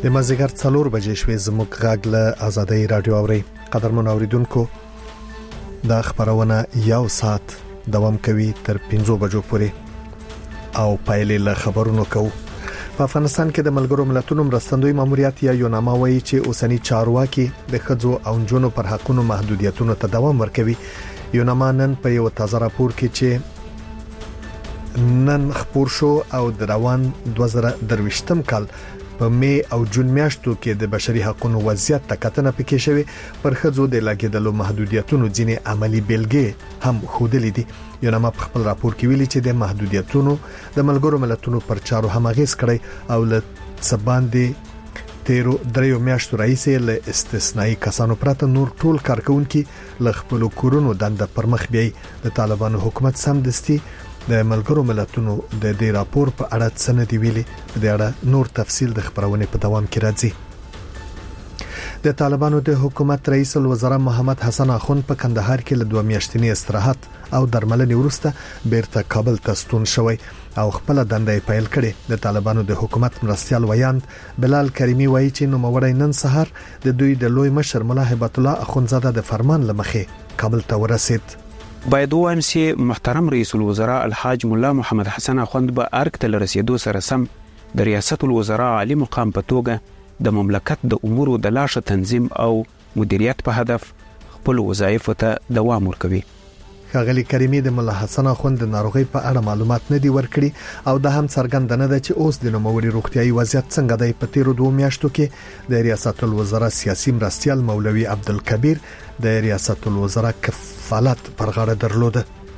د مازیګر 4 بجې شوې زموږ غږ له آزادۍ رادیو اوري. قدرمن اوریدونکو دا خبرونه یو ساعت دوام کوي تر 5 بجو پورې او پایلې له خبرونو کو. په افغانستان کې د ملګرو ملتونو مرستندوی ماموریت یا یوناما وایي چې اوسنی چارواکي د خځو او نجونو پر حقونو محدودیتونو ته دوام ورکوي. یوناما نن په یو تازه راپور کې چې نن خبر شو او د روان 2023م کال په می او جون میاشتو کې د بشري حقوقو وضعیت تکتنه پکې شوی پر خځو د لاګیدلو محدودیتونو ځینې عملی بیلګې هم خودلې دي. یوناما په خپل راپور کې ویلي چې د محدودیتونو د ملګرو ملتونو پر چارو همغږي کړي او له سباندې تیرو دریو میاشتو رئیس له استثنایی کسانو پرته نور ټول کارکونکو ل خپل کورونو دنده پرمخ بیاي. د طالبانو حکومت سمدستي د ملګرو ملتونو د دې راپور په اړه سند ویلي. په دې اړه نور تفصیل د خبرونه په دوام کې راځي. د طالبانو د حکومت رئیس الوزرا محمد حسن اخوند په کندهار کې له 2 میاشتنی استراحت او درملنې وروسته بیرته کابل ته ستون شوی او خپل دنده پیل کړي. د طالبانو د حکومت مرستيال ویاند بلال کریمی وایي چې نو موري نن سحر د دوی د لوی مشر مولا هیبت الله اخوندزاده د فرمان لمخې کابل ته ورسید. باید وایم چې محترم رئیس الوزراء الحاج مولا محمد حسن اخوند به ارګ ته رسیدو سره سم د ریاست الوزراء عالی مقام په توګه د مملکت د امورو د لاشه تنظیم او مدیریت په هدف خپل وظایف ته دوام ورکوي. ښاغلي کریمی د مولا حسن اخوند د ناروغي په اړه معلومات نه دی ورکړي او د هم څرګند نه ده چې اوس د نوموړي روغتيایي وضعیت څنګه دی. په تیرو 2 میاشتو کې د ریاست الوزراء سیاسي مرستيال مولوي عبدالکبیر د ریاست الوزراء کفالت پر غاړه درلوده.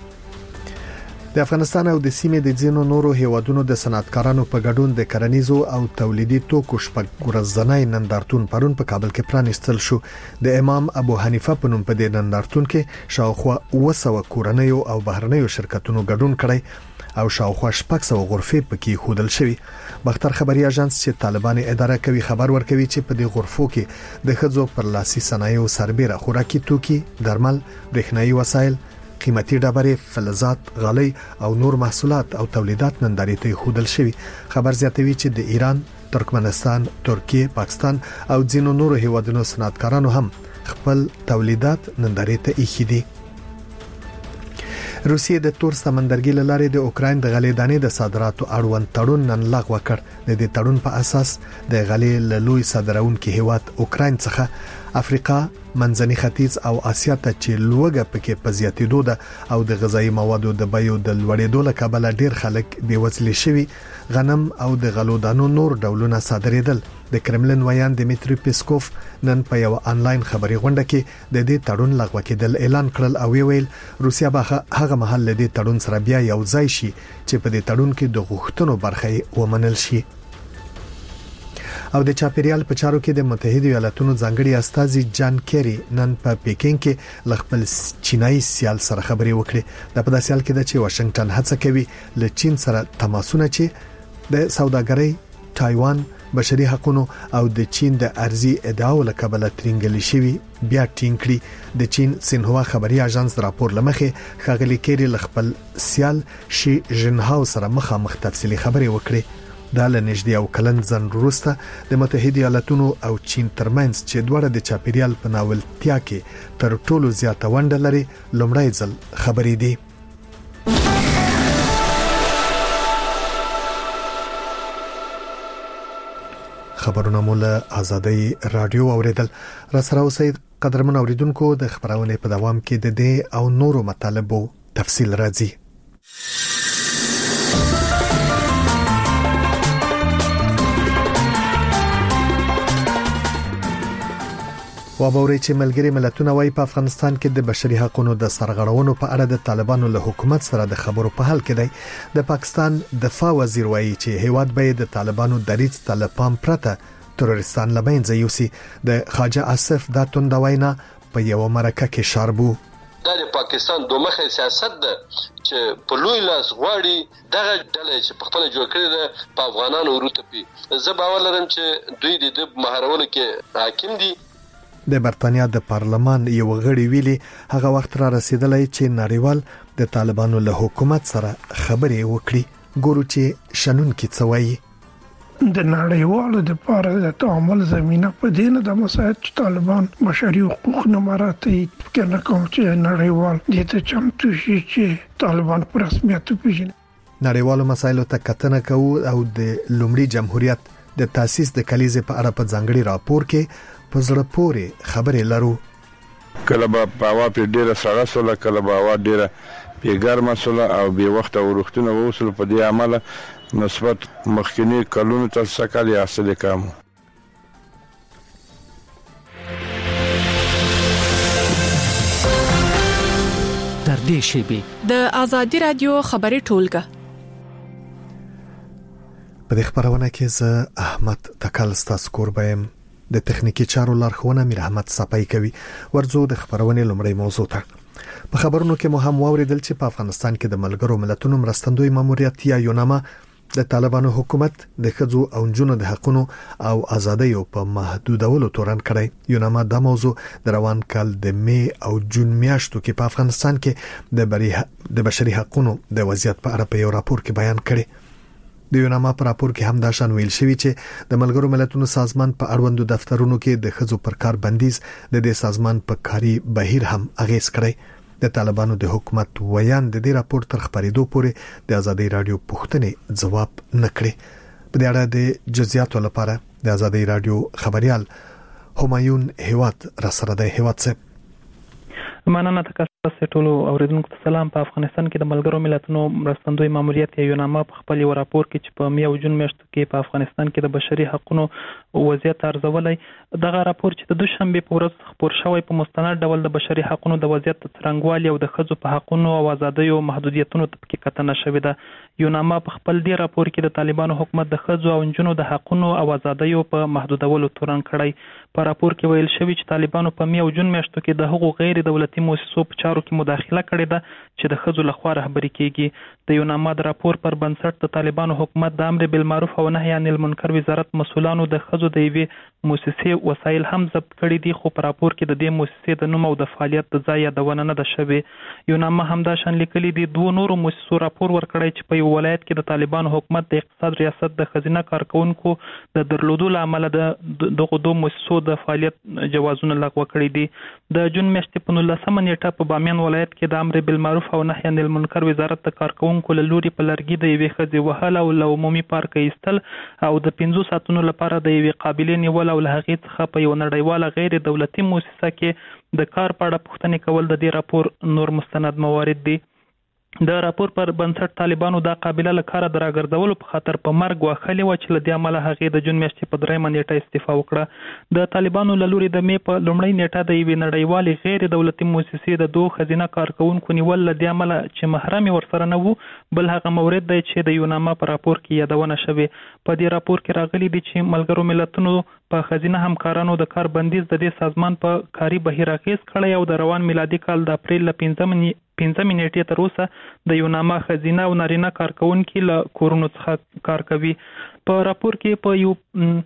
د افغانستان او د سیمې د ځینو نورو هیوادونو د صنعتکارانو په ګډون د کرنیزو او تولیدي توکو شپږ ورځنی نندارتون پرون په کابل کې پرانیستل شو. د امام ابو حنیفه په نوم په دې نندارتون کې شاوخوا 200 کورنیو او بهرنیو شرکتونو ګډون کړی او شاوخوا 600 غرفې پکې خودل شوی. بختر خبري اژانس چې طالبان اداره کوي خبر ورکوي چې په دې غرفو کې د خځو پر لاسي صنایعو سربېره خوراکي توکي، درمل، برېښنايي وسایل، قیمتي ډبرې، فلزات، غالۍ او نور محصولات او تولیدات نندارې ته خودل شوی. خبر زیاتوي چې د ایران، ترکمنستان، ترکیه، پاکستان او ځینو نورو هیوادونو صنعتکارانو هم خپل تولیدات نندارې ته ایښي دي. روسیې د تور سمندرګي لارې د اوکراین د غلې دانې د صادراتو اړوند تړون نن لغوه کړ. د دې تړون په اساس د غلې له لوی صادرونکو هیواد اوکراین څخه افریقا، منځني ختیځ او آسیا ته چې لوګه پکې په زیاتېدو ده او د غذایی موادو د بیو د لوړېدو له کبله ډیر خلک بیوزلي شوي، غنم او د غلو دانو نور ډولونه صادرېدل. د کرملن ویان دمیتری پیسکوف نن په یو آنلاین خبري غونډه کې د دې تړون لغوه کېدل اعلان کړل او ویل روسیا به هغه مهال له دې تړون سره بیا یو ځای شي چې په دې تړون کې د غوښتنو برخه ومنل شي. او د چاپیریال په چارو کې د متحده ایالاتونو ځانګړي استاذي جان کیری نن په پیکینګ کې خپل چینایي سیال سره خبري وکړي. د په داسې حال کې چې واشنگټن هڅه کوي له چین سره تماسونه چې د سوداګرۍ، تایوان، بشري حقوقو او د چین د ارزي ادعاو له کبله ترنګلي شوی بیا ټینګ کړي. د چین سینهوا خبري اژانس راپور لمخې خاغلی کیری خپل سیال شي جنهاو سره مخامخ تفصیلی خبري وکړي. دا لنږدې او کلن ځن وروسته د متحده ایالاتونو او چین ترمنځ چې دواړه د چاپیریال په ناولتیا کې تر ټولو زیاته ونډه لري لومړی ځل خبرې دي. خبرونه مول آزادۍ رادیو اوریدل. را سره اوسئ قدرمن اوریدونکو. د خبرونه په دوام کې د دې او نورو مطالبو تفصیل راځي. وابوري چې ملګری ملتونه وايي په افغانستان کې د بشري حقوقو د سرغړونو په اړه د طالبانو له حکومت سره د خبرو په حال کې دی. د پاکستان دفاع وزیر وايي چې هیواد به د طالبانو دریځ طالبان پرته ترورستان لمنځه یوسي. د خواجه آصف دا توندوینا په یو مرکه کې شاربو د پاکستان دومره سیاست ده چې په لوی لاس غواړي دغه ډلې چې په خپل جوړ کړی ده په افغانانو ورته پی. زه باور لرم چې دوی د مهارولو کې حاکم دي. د برتانیا د پارلمان یو غړي ویلي هغه وخت را رسیدلی چې نړیوال د طالبانو له حکومت سره خبرې وکړي. ګورو چې شنن کې څه وایي. د نړیوالو د لپاره د تعامل زمينه په دینه د مساعد طالبان بشري حقوق نه مراعاتي کنه کوم چې نړیوال د ته چمتو شي چې طالبان پر رسمیت پیژني. نړیوالو مسایلو ته کتنه کوو او د لومړي جمهوریت د تاسیس د کلیزې په اړه په ځانګړي راپور کې په زړه پورې خبرې لرو. کله به پاوا په ډیره سړه سوله کله به هوا ډیره په ګرمه سوله او به وخت ورختونه وصل په دې عمله نسبت مخکنی کلونو ته سکل یا حاصل کم. تر دې شیبې د ازادي رادیو خبري ټولګه په دې خبرونه کې زه احمد تکل ستاسو قربایم د تخنیکی چارو لارښوونه میر احمد صفای کوي. ورځو د خبرونه لومړی موضوع ته په خبرونو کې مو هم واوریدل چې په افغانستان کې د ملګرو ملتونو مرستندوی ماموریت یا یوناما د طالبانو حکومت د ښځو او نجونو د حقوقو او ازادیو په محدودولو تورن کړی. یوناما د موضوع د روان کال د می او جون میاشتو کې په افغانستان کې د بشري حقوقو د وضعیت په اړه په یو راپور کې بیان کړی. د یوناما په راپور کې هم دا شان ویل شوی چې د ملګرو ملتونو سازمان په اړوندو دفترونو کې د ښځو پر کار بندیز د دې سازمان په کاري بهیر هم اغیز کړی. د طالبانو د حکومت ویان د دې راپور تر خبرېدو پورې د ازادي رادیو پوښتنې جواب نکړي. په دې اړه د جزئیاتو لپاره د ازادي رادیو خبريال همایون هیوات را سره د هیوات څخه مننه تاسو ټول اوریدونکو ته سلام. په افغانستان کې د ملګرو ملتونو مرستندوی ماموریت یا یوناما په خپل راپور کې چې په می او جون میاشتو کې په افغانستان کې د بشري حقوقو وضعیت ارزولای. دغه راپور چې د دوشنبه په ورځ خبر شوی په مستند ډول د بشري حقوقو د وضعیت څرنګوالي او د ښځو په حقوقو او ازادیو محدودیتونو ته کې کتنه شوې ده. یوناما په خپل دی راپور کې د طالبانو حکومت د ښځو او نجونو د حقوقو او ازادیو په محدودولو تورن کړی. په راپور کې ویل شوی چې طالبانو په می او جون میاشتو کې د حقوق غیر دولتي مؤسسو په چارو کې مداخله کړې ده چې د ښځو لخوا رهبري کیږي. د یوناما د راپور پر بنسټ د طالبانو حکومت د امر بالمعروف او نهي عن المنکر وزارت مسؤلانو د ښځو د یوې مؤسسې وسایل هم ضبط کړي دي، خو په راپور کې د دې مؤسسې د نوم او د فعالیت د ځای یادونه نه ده شوې. یوناما هم دا شان لیکلي دي دوه نورو مؤسسو راپور ورکړی چې په یو ولایت کې د طالبانو حکومت د اقتصاد ریاست د خزینه کارکونکو د درلودو لامل دغه دوه مؤسسو د فعالیت جوازونه لغوه کړي دي. د جون میاشتې په 19 نیټه په بامیان ولایت کې د امر بالمعروف او نهي عن المنکر وزارت د کارکونکو له لوري په لرګي د یوې ښځې وهل او له عمومي پارک ایستل او د 15 ساعتونو لپاره د یوې قابلې نیول او له هغې څخه په یو نړیواله غیر دولتي مؤسسه کې د کار په اړه پوښتنې کول د دې راپور نور مستند موارد دي. د راپور پر بنسټ طالبانو دا قابله له کاره د راګرځولو په خاطر په مرګ واخلې و چې له دې امله هغې د جون میاشتې په 3 نیټه استعفا وکړه. د طالبانو له لوري د می په لومړۍ نیټه د یوې نړیوالې غیر دولتي مؤسسې د دوه خزینه کارکونکو نیول له دې امله چې محرم ورسره نه وو، بل هغه مورد دی چې د یوناما په راپور کې یادونه شوې. په دې راپور کې راغلي دي چې ملګرو ملتونو په خزینه همکارانو د کار بندیز د دې سازمان په کاري بهیر اغیز کړی او د روان میلادي کال د اپریل له 15 نیټې تر اوسه د یوناما خزینه او نارینه کارکونکي له کورونو څخه کار کوي. په راپور کې په یو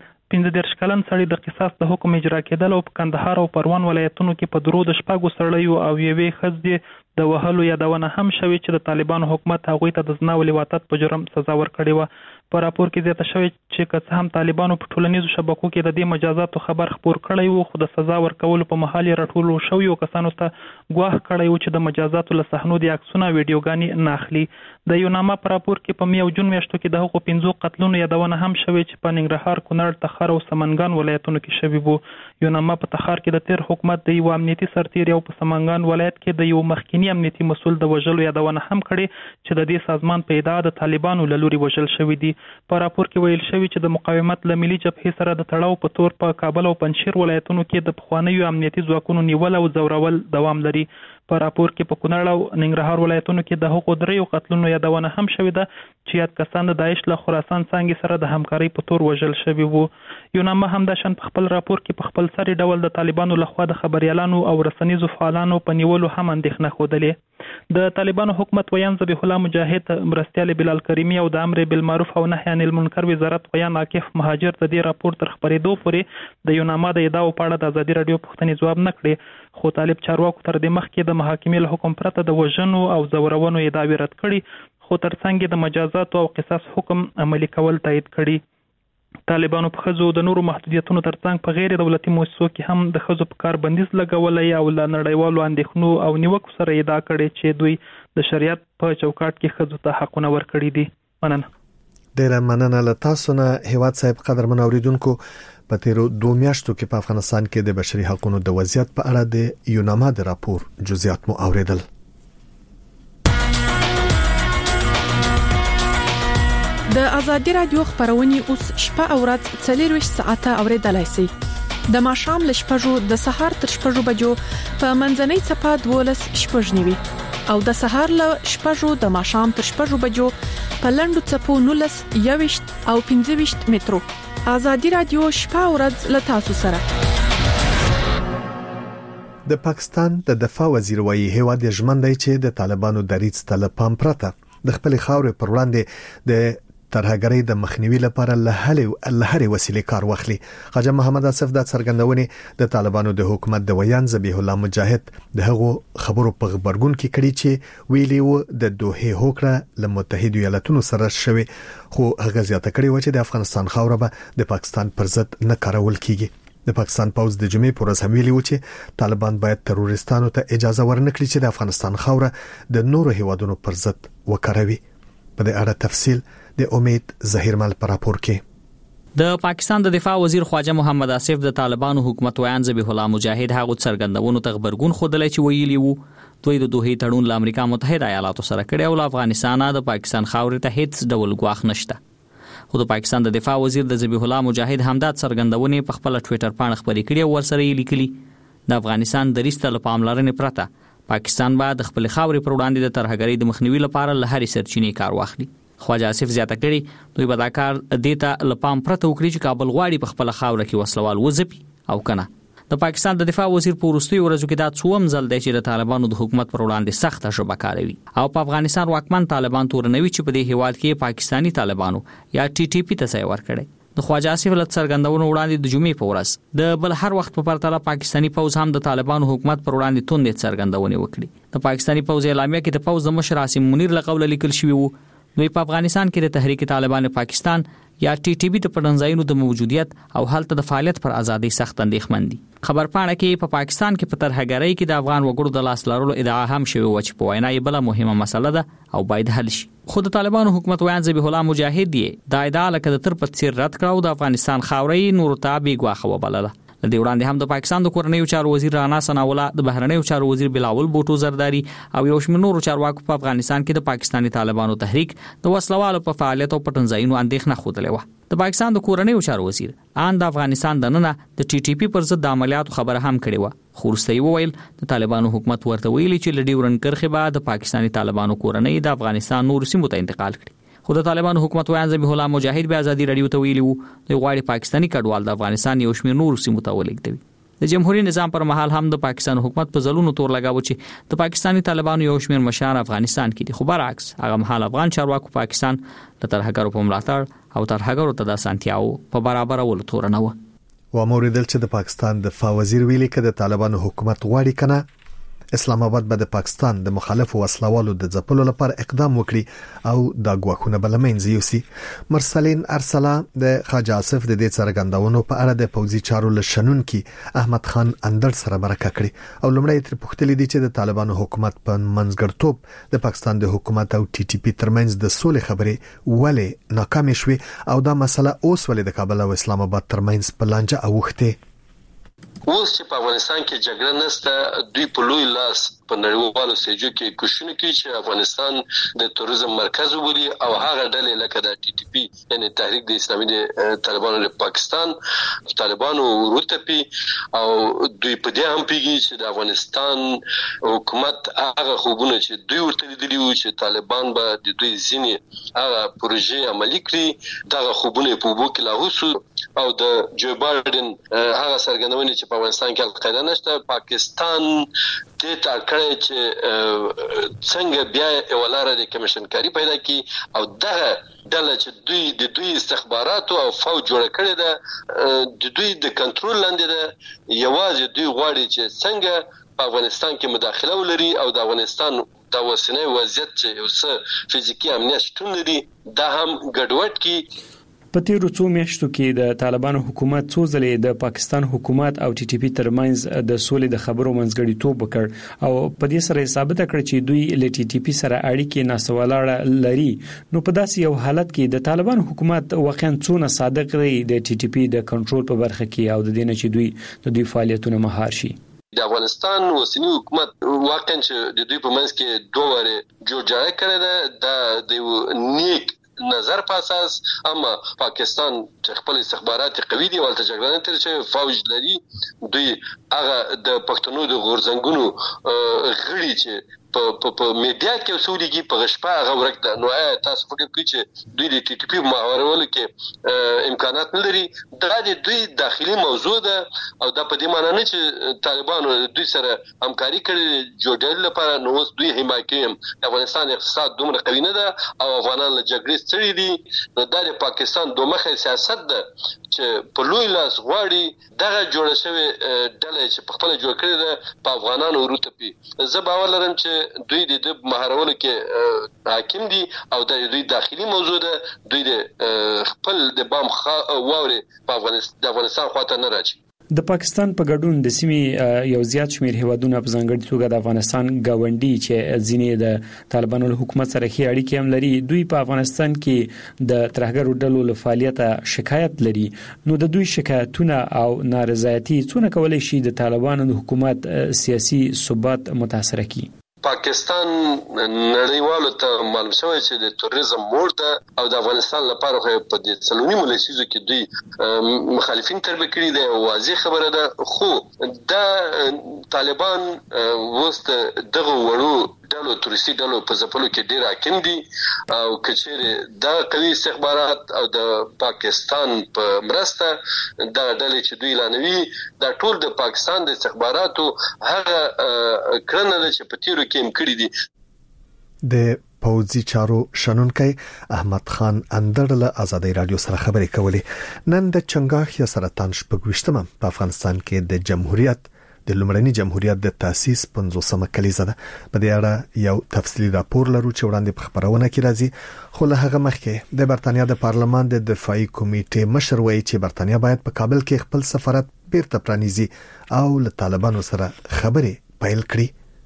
15 کلن سړي د قصاص د حکم اجرا کېدل او په کندهار او پروان ولایتونو کې په درو د شپږو سړیو او یوې ښځې د وهلو یادونه هم شوې چې د طالبانو حکومت هغوی ته د زنا او لواطت په جرم سزا ورکړې وه. په راپور کې زیاته شوې چې که څه هم طالبانو په ټولنیزو شبکو کې د دې مجازاتو خبر خپور کړی وو، خو د سزا ورکولو په مهال یې راټولو شویو کسانو ته ګواښ کړی وو چې د مجازاتو له صحنو د عکسونه او ویډیوګانې نه اخلي. د یوناما په راپور کې په می او جون میاشتو کې د هغو 15 قتلونو یادونه هم شوې چې په ننګرهار، کونړ، تخار او سمنګان ولایتونو کې شوي وو. یوناما په تخار کې د تیر حکومت د یو امنیتي سرتیري او په سمنګان ولایت کې د یو مخکینی امنیتي مسؤل د وژلو یادونه هم کړې چې د دې سازمان په ادعا د طالبانو له لوري وژل شوي دي. په راپور کې ویل شوی چې د مقاومت له ملي جبهې سره د تړاو په تور په کابل او پنجشیر ولایتونو کې د پخوانیو امنیتي ځواکونو نیول او ځورول دوام لري. په راپور کې په کونړ او ننګرهار ولایتونو کې د هغو 3 قتلونو یادونه هم شوې ده چې یاد کسان د داعش له خراسان څانګې سره د همکارۍ په تور وژل شوي وو. یوناما هم دا شان په خپل راپور کې په خپل سری ډول د طالبانو لخوا د خبريالانو او رسنیزو فعالانو په نیولو هم اندېښنه ښودلې. د طالبانو حکومت ویان ذبیح الله مجاهد، مرستیال بلال کریمی او د امر بالمعروف او نهي عن المنکر وزارت ویان عاکف مهاجر د دې راپور تر خبرېدو پورې د یوناما د ادعاو په اړه د ازادي رادیو پوښتنې ځواب نه کړې، خو طالب چارواکو تر دې مخکې د محاکمې له حکم پرته د وژنو او ځورونو ادعاوې رد کړي، خو ترڅنګ د مجازات او قصاص حکم عملي کول تایید کړي. طالبانو په ښځو د نورو محدودیتونو ترڅنګ په غیر دولتي مؤسسو کې هم د ښځو په کار بندیز لګولی او له نړیوالو اندېښنو او نیوکو سره ادعا کړې چې دوی د شریعت په چوکاټ کې ښځو ته حقونه ورکړي دي. مننه. ډیره مننه له تاسو نه هیواد صاحب. قدرمن اوریدونکو، په تیرو 2 میاشتو کې په افغانستان کې د بشري حقوقو د وضعیت په اړه د یوناما د راپور جزئیات مو اوریدل. د ازادي رادیو خبرونه اوس شپه او ورځ 24 ساعته اوریدلای شئ. د ماښام ل شپږو د سهار تر شپږو بجو په منځنۍ چپه 12 شپږنیوي او د سهار ل شپږو د ماښام تر شپږو بجو په لندو چپو 19 21 او 25 مترو. ازادي رادیو شپه او ورځ ل تاسو سره. د پاکستان د دفاع وزیر وایي هیواد یې ژمن دی چې د طالبانو دریځ ته له پام پرته د خپل خاورې پر وړاندې د ترهګرۍ د مخنیوي لپاره له هرې وسیلې کار واخلي. خواجه محمد آصف د څرګندونې د طالبانو د حکومت د ویان ذبیح الله مجاهد د هغو خبرو په خبرګون کې کړي چې ویلي و د دوحې هوکړه له متحده ایالاتونو سره شوی، خو هغه زیاته کړي و چې د افغانستان خاوره به د پاکستان پر ضد نه کارول کیږي. د پاکستان پوز د جمعې پر ورځ هم ویلي و چې طالبان باید تروریستانو ته اجازه ورنکړي چې د افغانستان خاوره د نورو هیوادونو پر ضد وکاروي. په دې اړه تفصیل د امید ظهیرمل پر راپور کې. د پاکستان د دفاع وزیر خواجه محمد آصف د طالبانو حکومت ویان ذبیح الله مجاهد هغه څرګندونو ته خبرګون خوده چې ویلي وو دوی د دوحې تړون له امریکا متحده ایالاتو سره کړی او له افغانستان د پاکستان خاورې ته هیڅ ډول ګواښ نشته. خو د پاکستان د دفاع وزیر د ذبیح الله مجاهد همدا څرګندونې په خپل ټوئیټر باندې خبرې کړې او ورسره یې لیکلي د افغانستان د ریسته له پاملرنې پرته پاکستان باید خپل خاورې پر وړاندې د ترهګرۍ د مخنیوي لپاره له هرې سرچینې کار واخلي. خواجه آصف زیاته کړي دوی به دا کار دیتا لپام پرته وکړي چې کابل غواړي په خپل خاوره کې وسلوال وځپي او کنه. د پاکستان د دفاع وزیر په وروستیو ورځو کې دا څوم ځل دی چې د طالبانو د حکومت پر وړاندې سخته ژبه کاروي او په افغانستان واکمن طالبان تورنوي چې په دې هیواد کې پاکستانی طالبانو یا TTP ته ځای ورکړي. د خواجه آصف له څرګندونو وړاندې د جمعې په ورځ د بل هر وخت په پرتله پاکستانی پوز هم د طالبانو حکومت پر وړاندې توندې څرګندونې وکړي. د پاکستانی پوز اعلامیه کې د پوز د مشر عاصم منیر له قوله لیکل شوی وو دوی په افغانستان کې د تحریک طالبان پاکستان یا TTP د پړنځایونو د موجودیت او هلته د فعالیت پر ازادي سخت اندېښمن دي. خبرپاڼه کې په پاکستان کې په ترهګرۍ کې د افغان وګړو د لاس لرلو ادعا هم شوی و چې په وینا یې بل مهمه مسله ده او باید حل شي. خو د طالبانو حکومت ویان ذبیح الله مجاهد یې دا ادعا لکه د تر په څیر رد کړه او د افغانستان خاورې نور ته بې ګواښه وبلله. د دې وړاندې هم د پاکستان د کورنیو چارو وزیر رانا ثناءالله، د بهرنیو چارو وزیر بلاول بوټو زرداری او یو شمېر نورو چارواکو په افغانستان کې د پاکستانی طالبانو تحریک د وسلوالو په فعالیت او پټنځایونو اندېښنه خوده و. د پاکستان د کورنیو چارو وزیر ان د افغانستان د ننه د TTP پر ضد د عملیاتو خبره هم کړې و. خو وروسته یې وویل د طالبانو حکومت ورته ویلي چې له ډیورنډ کرښې به د پاکستانی طالبانو کورنۍ د افغانستان نورو سیمو ته انتقال کړي. خو د طالبانو حکومت ویان ذبیح الله مجاهد به ازادي رادیو ته ویلي وو دوی غواړي پاکستانی کډوال د افغانستان یو شمېر نورو سیمو ته ولېږدوي. د جمهوریت نظام پر مهال هم د پاکستان حکومت په ځلونو تور لګاوه چې د پاکستانی طالبانو یو شمېر مشران افغانستان کې دي، خو برعکس هغه مهال افغان چارواکو پاکستان د ترهګرو په ملاتړ او ترهګرو ته د اسانتیاو په برابرولو تور نه و. وموریدل چې د پاکستان دفاع وزیر ویلي چې د طالبانو حکومت غواړي کنه اسلام آباد به د پاکستان د مخالفو وسلوالو د ځپلو لپاره اقدام وکړي او دا ګواښونه بل منځ یوسي. مرسلین ارسلا د خواجه آصف د دې څرګندونو په اړه د پوځي چارو لشنونکي احمد خان اندر سره مرکه کړي او لومړی تر پوښتنې دي چې د طالبانو حکومت په منځګړتوب د پاکستان د حکومت او TTP ترمنځ د سولې خبرې ولې ناکامې شوې او دا مسله اوس ولې د کابل او اسلام آباد ترمنځ په لانجه اوښته. اوس چې په افغانستان کې جګړه نشته، دوی په لوی لاس په نړیوالو سټیجو کې کوشش کوي چې افغانستان د توریزم مرکز وګړي او هغه ډلې لکه د TTP یعنی تحریک د اسلامي د طالبانو د پاکستان طالبانو ورته او دوی په دې هم پیږي چې د افغانستان حکومت هغه خوبونه چې دوی ورته لیدلي وو چې طالبان به د دوی ځینې هغه پروژې عملي کړي، دغه خوبونه په وبو کې لاهوسو او د جو بایدن هغه سرګندونې چې په افغانستان کې القاعده نشته، پاکستان دې ته کړی چې څنګه بیا ولاره د کمیشنکاری پیدا کی او دغه ډله چې د دوی استخباراتو او فوج جوړ کړی ده د دوی د کنټرول لاندې ده، یوازې دوی غواړي چې څنګه په افغانستان کې مداخله ولري او د افغانستان د اوسنۍ وضعیت چې یو څه فزیکی امنیت شتون لري دا هم ګډوډ کی. په تیرو څو میاشتو کې د طالبانو حکومت څو ځلې د پاکستان حکومت او ټي ټي پی ترمنځ د سولې د خبرو منځګړیتوب وکړ او په دې سره ثابت کړ چې دوی له ټي ټي پی سره اړیکې ناسوالاړه لري. نو په داسې یو حالت کې د طالبانو حکومت واقعا څونه صادق دی د ټي ټي پی د کنټرول په برخه کې او د دې نه چې دوی فعالیتونه مهار شي؟ د افغانستان اوسنی حکومت واقعا چې د دوی په منځ کې دوه واره جوړجاړی کړی ده د نیک نظر په اساس. اما پاکستان چې خپل استخبارات قوي دي ولته جګړه تر چې فوج لري، دوی هغه د پښتنو د غورځنګونو غړي چې په میډیا کې وسولېږي په غشپه هغه ورک ده. نو تاسو فکر کوئ چې دوی د ټي ټي پی محاورولو کې امکانات نه لري؟ دا د دوی داخلي موضوع ده او دا په دې معنی نه چې طالبانو دوی سره همکاري کړې جوړېدل لپاره نو اوس دوی حمایت کوي. د افغانستان اقتصاد دومره قوي نه ده او افغانان له جګړې ستړي دي. نو دا د پاکستان دوه مخه سیاست ده چې په لوی لاس غواړي دغه جوړه شوی ډله چې په خپل جوړ کړی ده په افغانانو وروتپی. زه باور لرم چې دوی د مهارولو کې حاکم دي او د دوی داخلي موضوع ده. دوی د خپل د بام واوري په افغانستان خواته نه راځي. د پاکستان په ګډون د سیمې یو زیات شمیر هیوادونو په ځانګړي توګه د افغانستان گاونډي چې ځینې د طالبانو له حکومت سره ښې اړیکې هم لري، دوی په افغانستان کې د ترهګرو ډلو له فعالیت شکایت لري. نو د دوی شکایتونه او نارضایتي څونه کولای شي د طالبانو د حکومت سیاسي ثبات متاثر کړي؟ پاکستان نړیوالو ته معلوم شوی چې د توریزم مور ده او د افغانستان لپاره په دې څلورنیمو لسیزو کې دوی مخالفین تربیه کړي دي. واضح خبره ده، خو دا طالبان وست دغه وړو ډلو توريستي ډلو په ځپلو کې ډیر حاکم دي او کچېره دا قوي استخبارات او د پاکستان په مرسته دا ډلې چې دوی لانوي دا ټول د پاکستان د استخباراتو هغه کړنه ده چې په تیرو کې هم کړی دي. د پوځي چارو شنونکي احمد خان اندر له ازادي رادیو سره خبرې کولې. نن د چنګاخ یا سرطان شپږوشتمه په افغانستان کې د جمهوریت د لومړني جمهوریت د تاسیس 50مه کلیزه ده. په دې اړه یو تفصیلی راپور لرو چې وړاندې په خبرونه کې راځي. خو له هغه مخکې د برتانیا د پارلمان د دفاعي کمیټې مشر وایي چې برتانیا باید په کابل کې خپل سفارت بیرته پرانیزي او له طالبانو سره خبرې پیل کړي.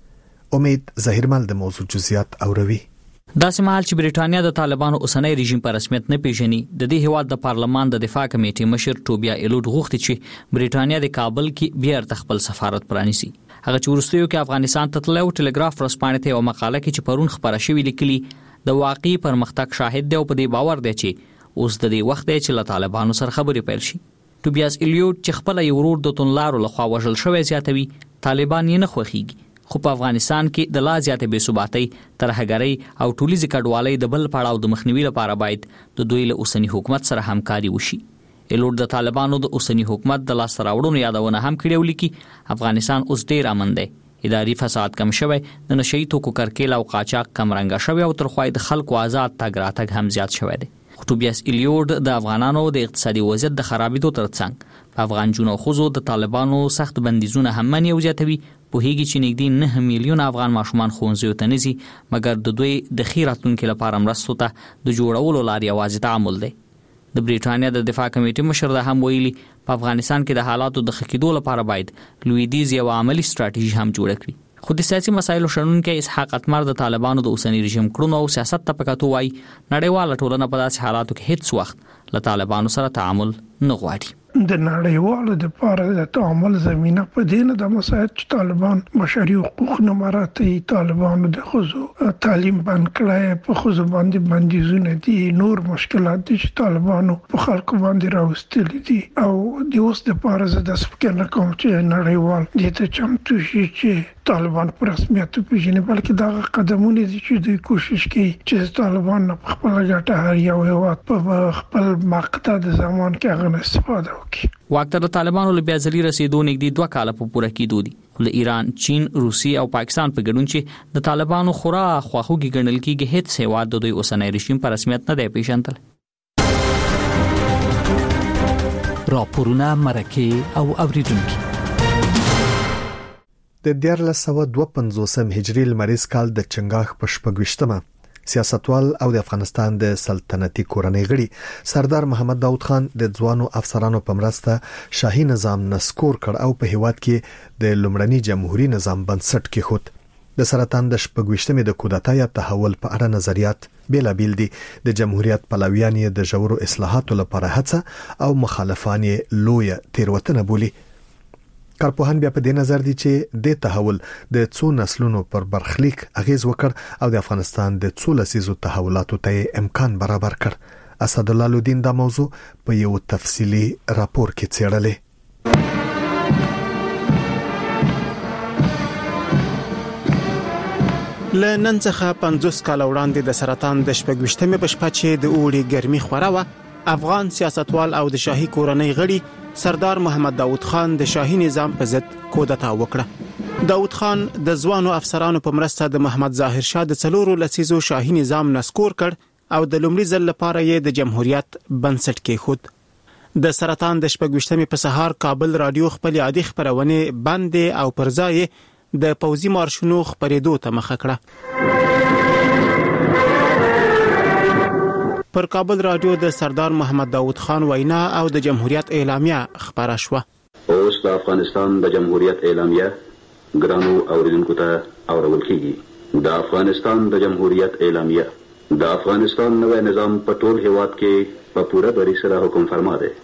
امید ظاهرمل د موضوع جزئیات اوروي. داسې مهال چې بریټانیا د طالبانو اوسنۍ رژیم په رسمیت نه پیژني، د دې هیواد د پارلمان د دفاع کمیټې مشر ټوبیا ایلوډ غوښتي چې بریټانیا د کابل کې بیا خپل سفارت پرانیسي. هغه چې وروستیو کې افغانستان ته تللی او ټلګراف ورځپاڼې ته یو مقاله کې چې پرون خبره شوې لیکلي د واقعي پرمختګ شاهد دی او په دې باور دی چې اوس د دې وخت دی چې له طالبانو سره خبرې پیل شي. ټوبیاس ایلوډ چې خپل یو ورور د تونلارو لخوا وژل شوی زیاتوي، طالبان یې نه خوښیږي. خو په افغانستان کې د لا زیاتې بې ثباتۍ، ترهګرۍ او ټولیزې کډوالۍ د بل پړاو د مخنیوي لپاره باید د دوی له اوسني حکومت سره همکاري وشي. ایلوډ د طالبانو د اوسني حکومت د لاسته راوړنو یادونه هم کړې او لیکي افغانستان اوس ډېر امن دی، اداري فساد کم شوی، د نشئی توکو کرکیل او قاچاق کم رنګه شوی او ترخوای د خلکو آزاد تګ راتګ هم زیات شوی دی. ټوبیاس ایلوډ د افغانانو د اقتصادي وضعیت د خرابېدو ترڅنګ په افغان جنو خوځو د طالبانو سخت بندیزونه هم مني او زیاتوي. پوهیږي چې نږدې 9 میلیون افغان ماشومان ښوونځیو ته نه ځي، مګر د دوی د ښې راتلونکي لپاره مرستو ته د جوړولو لار یوازې تعامل دی. د بریټانیا د دفاع کمیټې مشر دا هم ویلي په افغانستان کې د حالاتو د ښه کېدو لپاره باید لویدیځ یو عملی ستراتیژي هم جوړه کړي. خو د سیاسي مسایلو شنونکی اسحاق اتمر د طالبانو د اوسني رژیم کړنو او سیاست ته په کتو وایي نړیواله ټولنه په داسې حالاتو کې هیڅ وخت له طالبانو سره تعامل نه غواړي. د نړیوالو د لپاره د تعامل زمينه په دې نه د مساعد چې طالبان بشري حقوق نه مراعاتي، طالبانو د خزو تعلیم بند کړای، په خزو باندې بندیزونه دي، نور مشکلات دي چې طالبانو په خلکو باندې راوستل دي او د اوس د لپاره د فکر نه کوم چې نړیوال دې ته چمتو شي چې طالبان په رسمیت پیژني، بلکې دا قدمونه دي چې دوی کوشش کوي چې طالبان په خپل ګټه هر یو هیواد په خپل مقطع د زمان کې هغه استفاده وکړي. واکته د طالبانو له بیا ځلې رسیدو نږدې 2 کاله په پوره کېدو دي. له ایران، چین، روسیې او پاکستان په ګډون چې د طالبانو خورا خواخوږي ګڼل کېږي، هیڅ هیواد د دوی اوسنی رژیم په رسمیت نه دی پیژندل. راپورونه، مرکې او اوریدونکي د 1452 هجری لمریز کال د چنګاخ په 28مه سیاستوال او د افغانستان د سلطنتي کورنۍ غړي سردار محمد داود خان د ځوانو افسرانو په مرسته شاهي نظام نسکور کړ او په هیواد کې د لومړني جمهوریت نظام بنسټ کېښود. د سرطان د شپږويشتمې د کودتا یا تحول په اړه نظریات بیلابیل دي. د جمهوریت پلویان یې د ژورو اصلاحاتو لپاره هڅه او مخالفان یې لویه تیروتنه بولي. کارپوهان بیا په دې نظر دي چې د تحول د څو نسلونو پر برخلیک اغیز وکړ او د افغانستان د څو لسیزو تحولاتو ته امکان برابر کړ. اسد الله لودین دا موضوع په یو تفصیلی راپور کې څېړلې. لنن څخه 50 کال وړاندې د سرطان د شپږويشتمې په شپه چې د اوړي ګرمي خوره و، افغان سیاستوال او د شاهي کورنۍ غړي سردار محمد داود خان د شاهي نظام په ضد کودتا وکړه. داود خان د ځوانو افسرانو په مرسته د محمد ظاهر شاه د 4 لسیزو شاهي نظام نسکور کړ او د لومړي ځل لپاره یې د جمهوریت بنسټ کېښود. د سرطان د شپږويشتمې په سهار کابل رادیو خپل عادي خبرونه بندې او پرځای د پوزي مارشونو خبرېدو ته مخه کړه. پر کابل رادیو د سردار محمد داود خان وینا او د جمهوریت اعلامیه خبره شوه. اوس د افغانستان د جمهوریت اعلامیه ګرانو اوریدونکو ته اورول کیږي. د افغانستان د جمهوریت اعلامیه د افغانستان نوی نظام په ټول هیواد کې په پوره بری سره حکم فرما دی.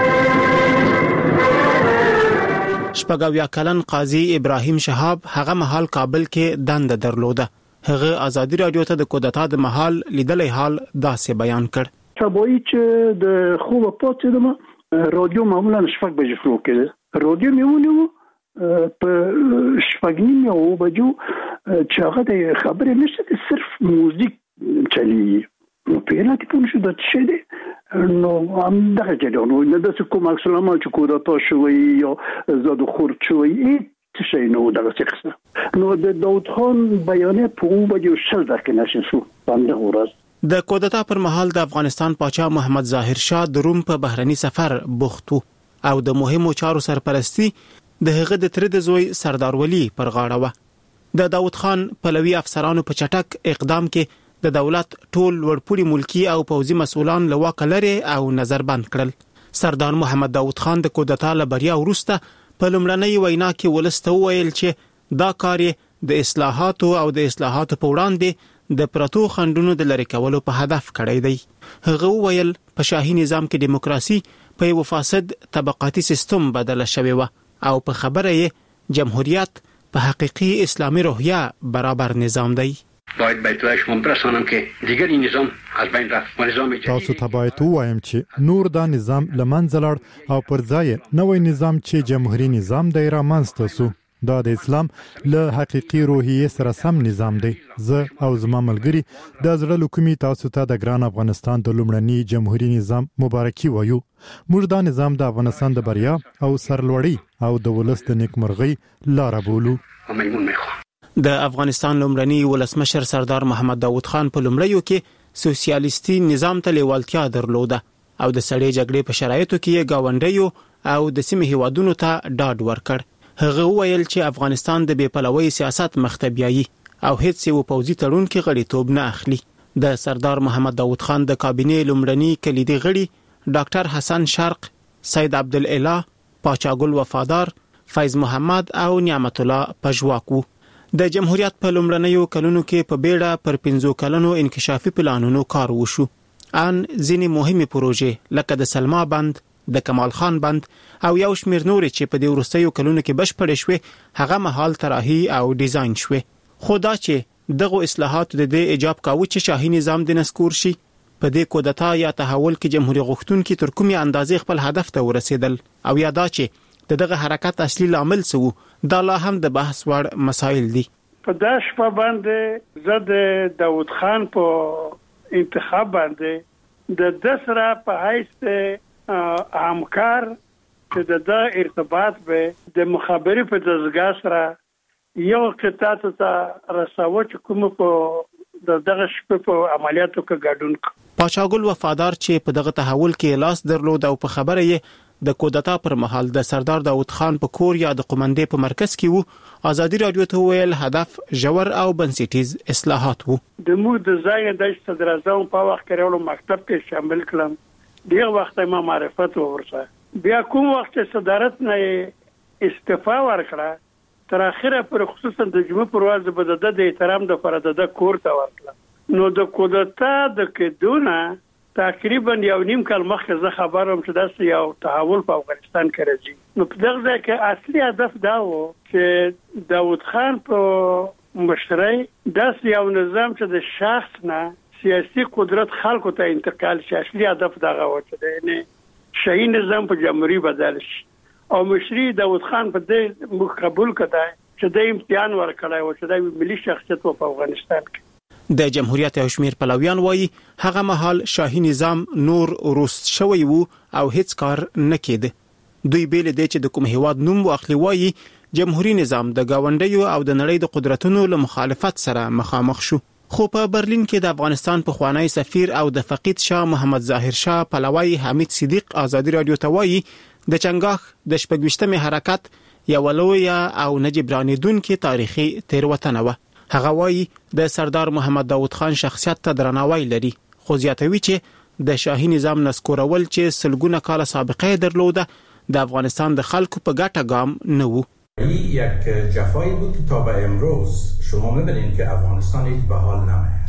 شپږاویا کلن قاضي ابراهیم شهاب هغه مهال کابل کې دنده درلوده. هغه ازادي رادیو ته د کودتا د محل لیدلې حال داسې بیان کړ. سبوي چې د خوب پاتې دمه رادیو معمولا شپږ بجې شروع کړي. رادیو میونیو په شپږنیم او بجو چې هغه د خبرې نشته صرف موزیک چلی. نو پیرا کې پون شو د څه دی نو هم دغه جوړو نه د کوم اکسلام چې کودتا شوی یا زاد خور شوی څه نو دغه څه نو د داود خان بیانیه په وبجو شل دقیقه نشي شو باندې ورځ. د کودتا پر مهال د افغانستان پاچا محمد ظاهر شاه د روم په بهرني سفر بوختو او د مهمو چارو سرپرستی د هغه د تر د زوی سردار ولی پر غاړه و. د داود خان پلوي افسرانو په چټک اقدام کې د دولت ټول ورپوري ملکی او پوځي مسؤلان له واک لري او نظر بند کړل. سردار محمد داود خان د کودتا له بریا وروسته په لومړنۍ وینا کې ولسته ویل چې دا کار د اصلاحاتو او د اصلاحاتو په وړاندې د پرتو خنډونو د لری کولو په هدف کړی دی. هغه ویل په شاهي نظام کې دیموکراسي په یو فاسد طبقاتي سیستم بدله شوی و او په خبره یې جمهوریت په حقيقي اسلامي روحیه برابر نظام دی. باید بیتوای شما برسانم که دیگری نظام از بین رفت و نظام تاسو ته باید وایم چې نور دا نظام لمنځه لاړ او پر ځای نوې نظام چې جمهوریت نظام دی رامنځته شو. دا د اسلام له حقيقي روحیه سره سم نظام دی. زه او زما ملګری د زړه لکومي تاسو ته د ګران افغانستان د لومړني جمهوریت نظام مبارکي وایو. موږ دا نظام د افغانستان د بریا او سرلوړی او د ولس د نیکمرغۍ لار بولو. د افغانستان لومړني ولسمشر سردار محمد داود خان په لومړیو کې سوسیالیستي نظام ته لیوالتیا درلوده او د سړې جګړې په شرایطو کې گاونډیو او د سیمې هیوادونو ته ډاډ ورکړ. هغه ویل چې افغانستان د بې پلوي سیاست مخته بیایي او هیڅ یو پوځي تړون کې غړیتوب نه اخلي. د سردار محمد داود خان د کابینې لومړني کلیدي غړي ډاکټر حسن شرق، سید عبدالاله، پاچا ګل وفادار، فیض محمد او نعمت الله پژواکو. د جمهوریت په لومړنیو کلونو کې په بیړه پر 15 کلونو انکشافي پلانونو کار وشو. ان ځینې مهمه پروژې لکه د سلما بند، د کمال خان بند او یو شمیر نورې چې په دې وروستیو کلونو کې بشپړې شوې هغه مهال طراحي او ډیزاین شوې. خو دا چې دغه اصلاحات د دې ایجاب کاوه چې شاهي نظام د نسکور شي، په دې کودتا یا تحول کې جمهوریت غوښتونکي تر کومې اندازې خپل هدف ته ورسېدل او یا دا چې دغه حرکت اصلي لامل څه و، دا لا هم د بحث وړ مسائل دي. په داش په باندې زه د داود خان په انتخاب باندې د دسره په حیث همکار چې د ارتباط به د مخابري په دزګا سره یو قطعه ته رساو چې کوم په دغه شپه په عملیاتو کې ګډون. پاچا ګل وفادار چې په دغه تحول کې لاس درلود او په خبره یې د کودتا پر مهال د سردار داوود خان په کور یا د قومندې په مرکز کې وو، ازادي رادیو ته ویل هدف ژور او بنسټیز اصلاحات وو. د موږ د ځای د صدر اعظم په وخت کې یو مکتب کې شامل کړم، ډیر وخت ما معرفت ورسره. بیا کوم وخت صدارت نه استعفا ورکړه، تر اخره پر خصوصا د جمهور پرواز په د احترام د فرادده کور ته ورکړه. نو د کودتا د کېدونه تقریبا یو نیم کال مخکې زه خبروم چې داسې یو تحول په افغانستان کې راځي. نو په دغه ځای کې اصلي هدف دا و چې داوود خان په مشرۍ داسې یو نظام چې د شخص نه سیاسي قدرت خلکو ته انتقال شي. اصلي هدف دغه و چې د شاهي نظام په جمهوریت بدل شي او مشري داوود خان په دې موږ قبول کړای چې د امتحان ورکړای او چې د ملي شخصیت په افغانستان کې. د جمهوریت او شمیر پلویان وایي هغه مهال شاهي نظام نور روست شوی وو او هیڅ کار نه کېد. دوی بیل دي چې د کوم هیواد نوم واخلي وایي جمهوریت نظام د گاونډیو او د نړۍ د قدرتونو له مخالفت سره مخامخ شو. خو په برلین کې د افغانستان په خوانی سفیر او د فقید شاه محمد ظاهر شاه پلوی حمید صدیق ازادي رادیو ته وایي د چنګاخ د 28مې حرکت یو لوی او نجبرانیدونکو تاریخي تیروتنه و. هغه وایي د سردار محمد داوود خان شخصیت ته درناوی لري، خو زیاتوي چې د شاهي نظام نسکورول چې سلګونه کال سابقه درلوده د افغانستان د خلکو په ګټه ګام نه وو. یک جفایی بود که تا به امروز شما می‌بینید که افغانستان هیچ به حال نمیاد.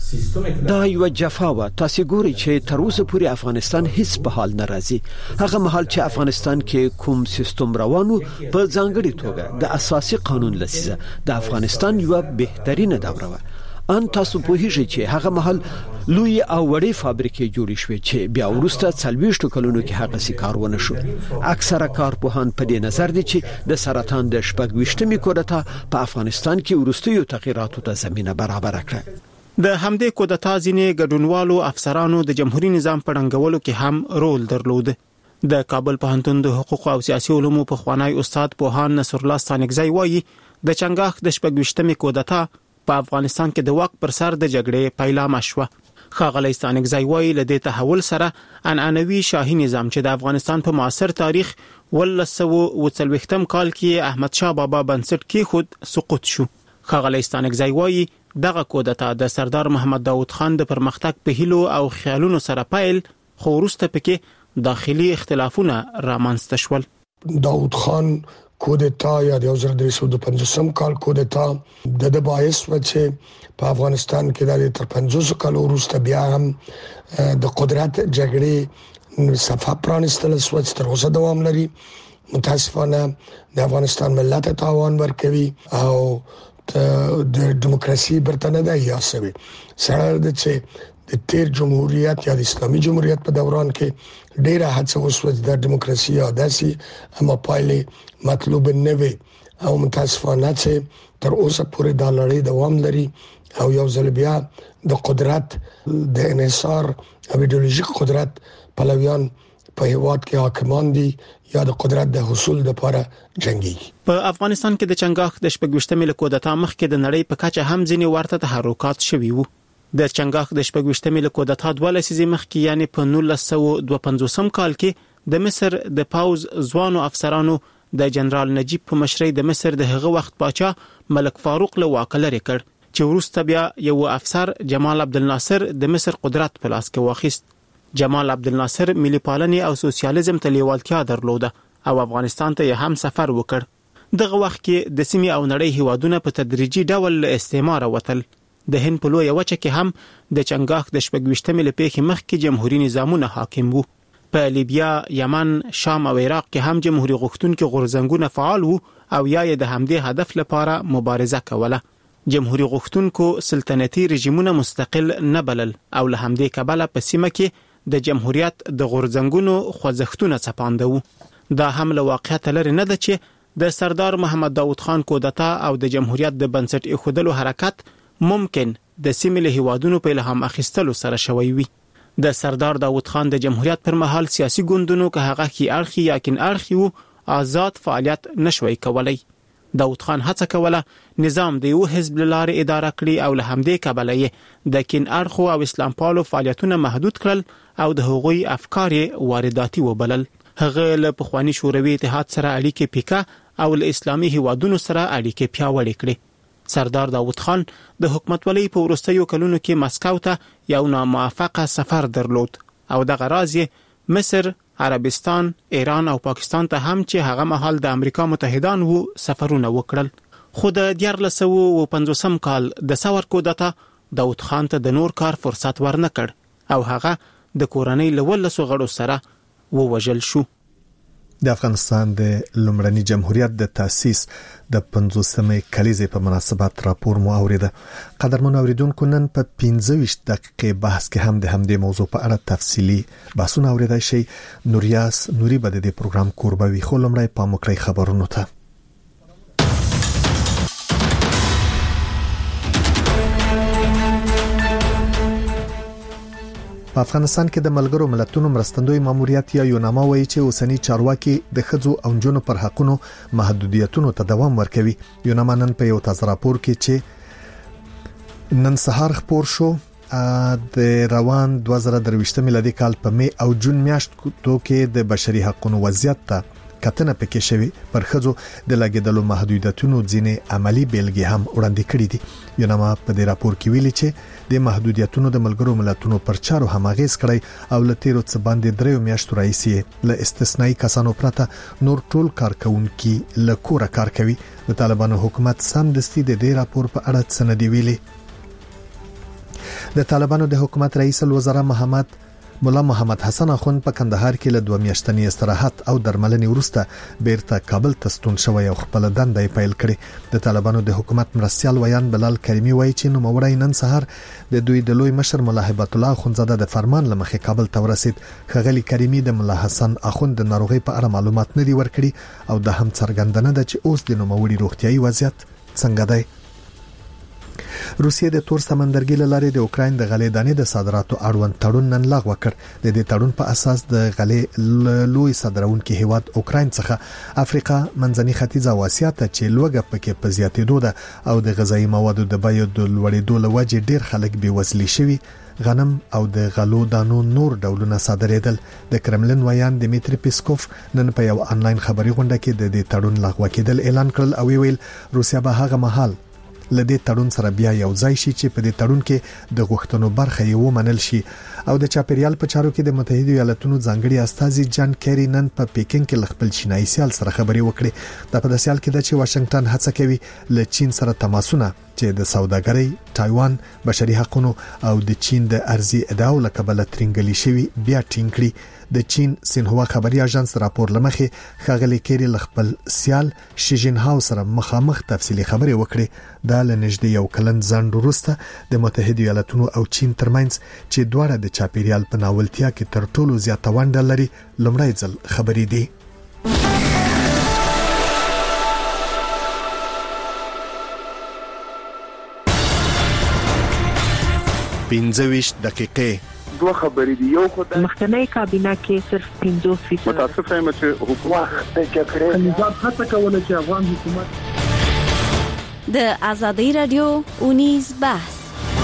دا یو جفا و تاسو ګورئ چې تر اوسه پورې افغانستان هیڅ په حال نه راځي. هغه مهال چې افغانستان کې کوم سیستم روانو په ځانګړي توګه د اساسي قانون لسیزه د افغانستان یو بهترینه دوره و. ان تاسو په هیڅ چې هغه مهال لوی او وړې فابریکې جوړې شوې چې بیا ورسته 40 کلونو کې هغه سکار ونه شو. اکثره کارپوهان په دې نظر دي چې د سرطان د 28مې کودتا په افغانستان کې ورستیو تغیراتو ته زمينه برابر کړه. د همدې کودتا ځینې ګډونوالو افسرانو د جمهوریت نظام په ړنګولو کې هم رول درلود. د کابل پوهنتون د حقوق او سیاسي علومو په خوانی استاد پوهان نصر الله ستانکزی وایي د چنګاخ د 28مې کودتا په افغانستان کې د واک پر سر د جګړې پیلامه شوه. ښاغلی ستانکزی وایي له دې تحول سره عنعنوي شاهي نظام چې د افغانستان په معاصر تاریخ 1940 کال کې احمد شاه بابا بنسټ کېښود سقوط شو. ښاغلی ستانکزی وایي دغه کودتا د سردار محمد داوود خان د پرمختګ په هیلو او خیالونو سره پیل، خو وروسته پکې داخلي اختلافونه رامنځته شول. داوود خان کودتا یا د 1950 کال کودتا د باعث و چې په افغانستان کې د تر 50 کال وروسته بیا هم د قدرت جګړې صفحه پرانستل شو چې تر اوسه دوام لري. متاسفانه د افغانستان ملت تاوان ورکوي او د دیموکراسي برتنه ده یا سوي سره د چې د تیر جمهوریت یا د اسلامي جمهوریت په دوران کې ډیره هڅه وشوه د دیموکراسي او داسي اما پایلې مطلوب نه وي او متاسفانه چې تر اوسه پورې د لړۍ دوام لري او یو ځل بیا د قدرت د انحصار او ایدئولوژیک قدرت پلویان په هیواد کې حاکمان دي یا د قدرت د حصول لپاره جنگي. په افغانستان کې د چنګاخ د 28مې کودتا مخکې د نړۍ په کچه هم ځینې ورته تحرکات شوي وو. د چنګاخ د 28مې کودتا 2 لسیزې مخکې یعنی په 1952 کال کې د مصر د پاوز ځوانو افسرانو د جنرال نجیب په مشرۍ د مصر د هغه وخت پاچا ملک فاروق له واک لري کړ چې وروسته بیا یو افسر جمال عبدالناصر د مصر قدرت په لاس کې واخیست. جمال عبدالناصر ملي پالنې او سوسیالیزم ته لیوالتیا درلوده او افغانستان ته هم سفر وکړ. دغه وخت کې د سیمې او نړۍ هیوادونه په تدریجي ډول له استعمار وتل. د هند په لویه وچه کې هم د چنګاخ د 28مې لپاره مخکې جمهوریت نظامونه حاکم وو. په لیبیا، یمن، شام او عراق کې هم جمهوریت غوښتونکي غورځنګونه فعال وو او یا د همدې هدف لپاره مبارزه کوله. جمهوریت غوښتونکو سلطنتي رژیمونه مستقل نه بلل او له همدې کبله په سیمه کې د جمهوریت د غورځنګونو خوځښتونه څپاندو. دا هم له واقعیت لري نه ده چې د سردار محمد داوود خان کودتا او د جمهوریت د بنسټ ایښودلو حرکت ممکن د سیمې له هیوادونو په الهام اخیستلو سره شوی وي. د سردار داوود خان د جمهوریت پر مهال سیاسي ګوندونو که هغه کې اړخي یا کین اړخي وو آزاد فعالیت نشوي کولای. داوود خان هڅه کوله نظام د یو حزب لاره اداره کړي او له همدې کبله د کین اړخو او اسلام پالو فعالیتونه محدود کړل او د هغوی افکار وارداتي وبلل. هغه له پخوانی شوروي اتحاد سره اړیکې پیکا او له اسلامي هیوادونو سره اړیکې پیاوړې کړې. سردار داوود خان د حکومتولۍ په وروستیو کلونو کې مسکو ته یو ناموافقه سفر درلود او دغه راز مصر، عربستان، ایران او پاکستان ته هم چې هغه مهال د امریکا متحدان وو سفرونه وکړل. خو د 1950 کال د ثور کودتا داوود خان ته د نور کار فرصت ورنکړ او هغه د کورنۍ له 12 غړو سره ووژل شو. د افغانستان د لومړني جمهوریت د تاسیس د 50مې کلیزې په مناسبت راپور مو اوریده. قدرمن اوریدونکو نن په 15 دقیقې بحث کې هم د همدې موضوع په اړه تفصیلی بحثونه اوریدای شي. نوریاس نوري به د پروګرام کوربوي. خو لمړی پام وکړئ خبرونو ته. په افغانستان کې د ملګرو ملتونو مرستندوی ماموریت یا یوناما وایي چې اوسنی چارواکي د ښځو او نجونو پر حقونو محدودیتونو ته دوام ورکوي. یوناما نن په یو تازه راپور کې چې نن سهار خبر شو د روان 2023 میلادي کال په می او جون میاشتو کې د بشري حقوقو وضعیت ته کتنه پکې شوی پر ښځو د لګیدلو محدودیتونو ځینې عملی بیلګې هم وړاندې کړې دي. یوناما په دې راپور کې ویلي چې د محدودیتونو د ملګرو ملتونو پر چارو هماغیز کړی او له تیرو څه باندې 3 میاشتو راځي له استثنایی کسانو پرته نور ټول کارکونکي له کوره کار کوي. د طالبانو حکومت سم دستي د دې راپور په اړه څه نه دی ویلي. د طالبانو د حکومت رئیس الوزرا مولا محمد حسن اخوند په کندهار کې له 2 میاشتنی استراحت او درملنې وروسته بیرته کابل ته ستون شوی او خپل دندې پیل کړې. د طالبانو د حکومت مرستيال ویان بلال کریمی وایي چې نو مورای نن سهار د دوی د لوی مشر مولا هیبت الله اخوندزاده د فرمان لمخې کابل ته ورسید. خغلی کریمی د مولا حسن اخوند د ناروغي په اړه معلومات نه دی ورکړي او د هم څرګندنه ده چې اوس د نوموړي روغتيایي وضعیت څنګه دی. روسیه د تور سمندرګي لارې د اوکراین د غلې دانې د صادراتو اړوند تړون نن لغوه کړ. د دې تړون په اساس د غلې لوی صادرونکو هیواد اوکراین څخه افریقا، منځني ختیځ او اسیا ته چې لوګه پکې په زیاتېدو ده او د غذایی موادو د بیو د لوړېدو لوجې ډیر خلک بیوزلي شوي، غنم او د غلو دانو نور ډولونه صادرېدل. د کرملن ویان دمیتری پیسکوف نن په یو آنلاین خبري غونډه کې د دې تړون لغوه کېدل اعلان کړل او ویل روسیا به هغه مهال لدې تړون سره بیا یو ځای شي چې په دې تړون کې د غوښتنو برخه یې ومنل شي. او د چاپیریال په چارو کې د متحده ایالاتونو ځانګړي استاذي جان کیری نن په پیکینګ کې خپل چینایي سیال سره خبري وکړي. د په داسیال کې د چې واشنگټن هڅه کوي له چین سره تماسونه چې د سوداګرۍ، تایوان، بشري حقوقو او د چین د ارزي ادعاو لکبله ترنګلي شوی بیا ټینګ کړي. د چین سینهوا خبري اژانس راپور لمخې خغلی کیری خپل سیال شي جین هاو سره مخامخ تفصیلی خبري وکړي. دا لنږدې یو کلن ځنډ وروسته د متحده ایالاتونو او چین ترمنځ چې دواړه د چاپیریال په ناولتیا کې تر ټولو زیاته ونډه لري لومړی ځل خبري دي. 15 دقیقې دوه خبرې دي. یو خدای مخکنی کابینه کې صرف 50% متاسف یم چې حکومت د جګړې نظام هڅه کوله چې افغان حکومت د آزادۍ رادیو اونیز بحث.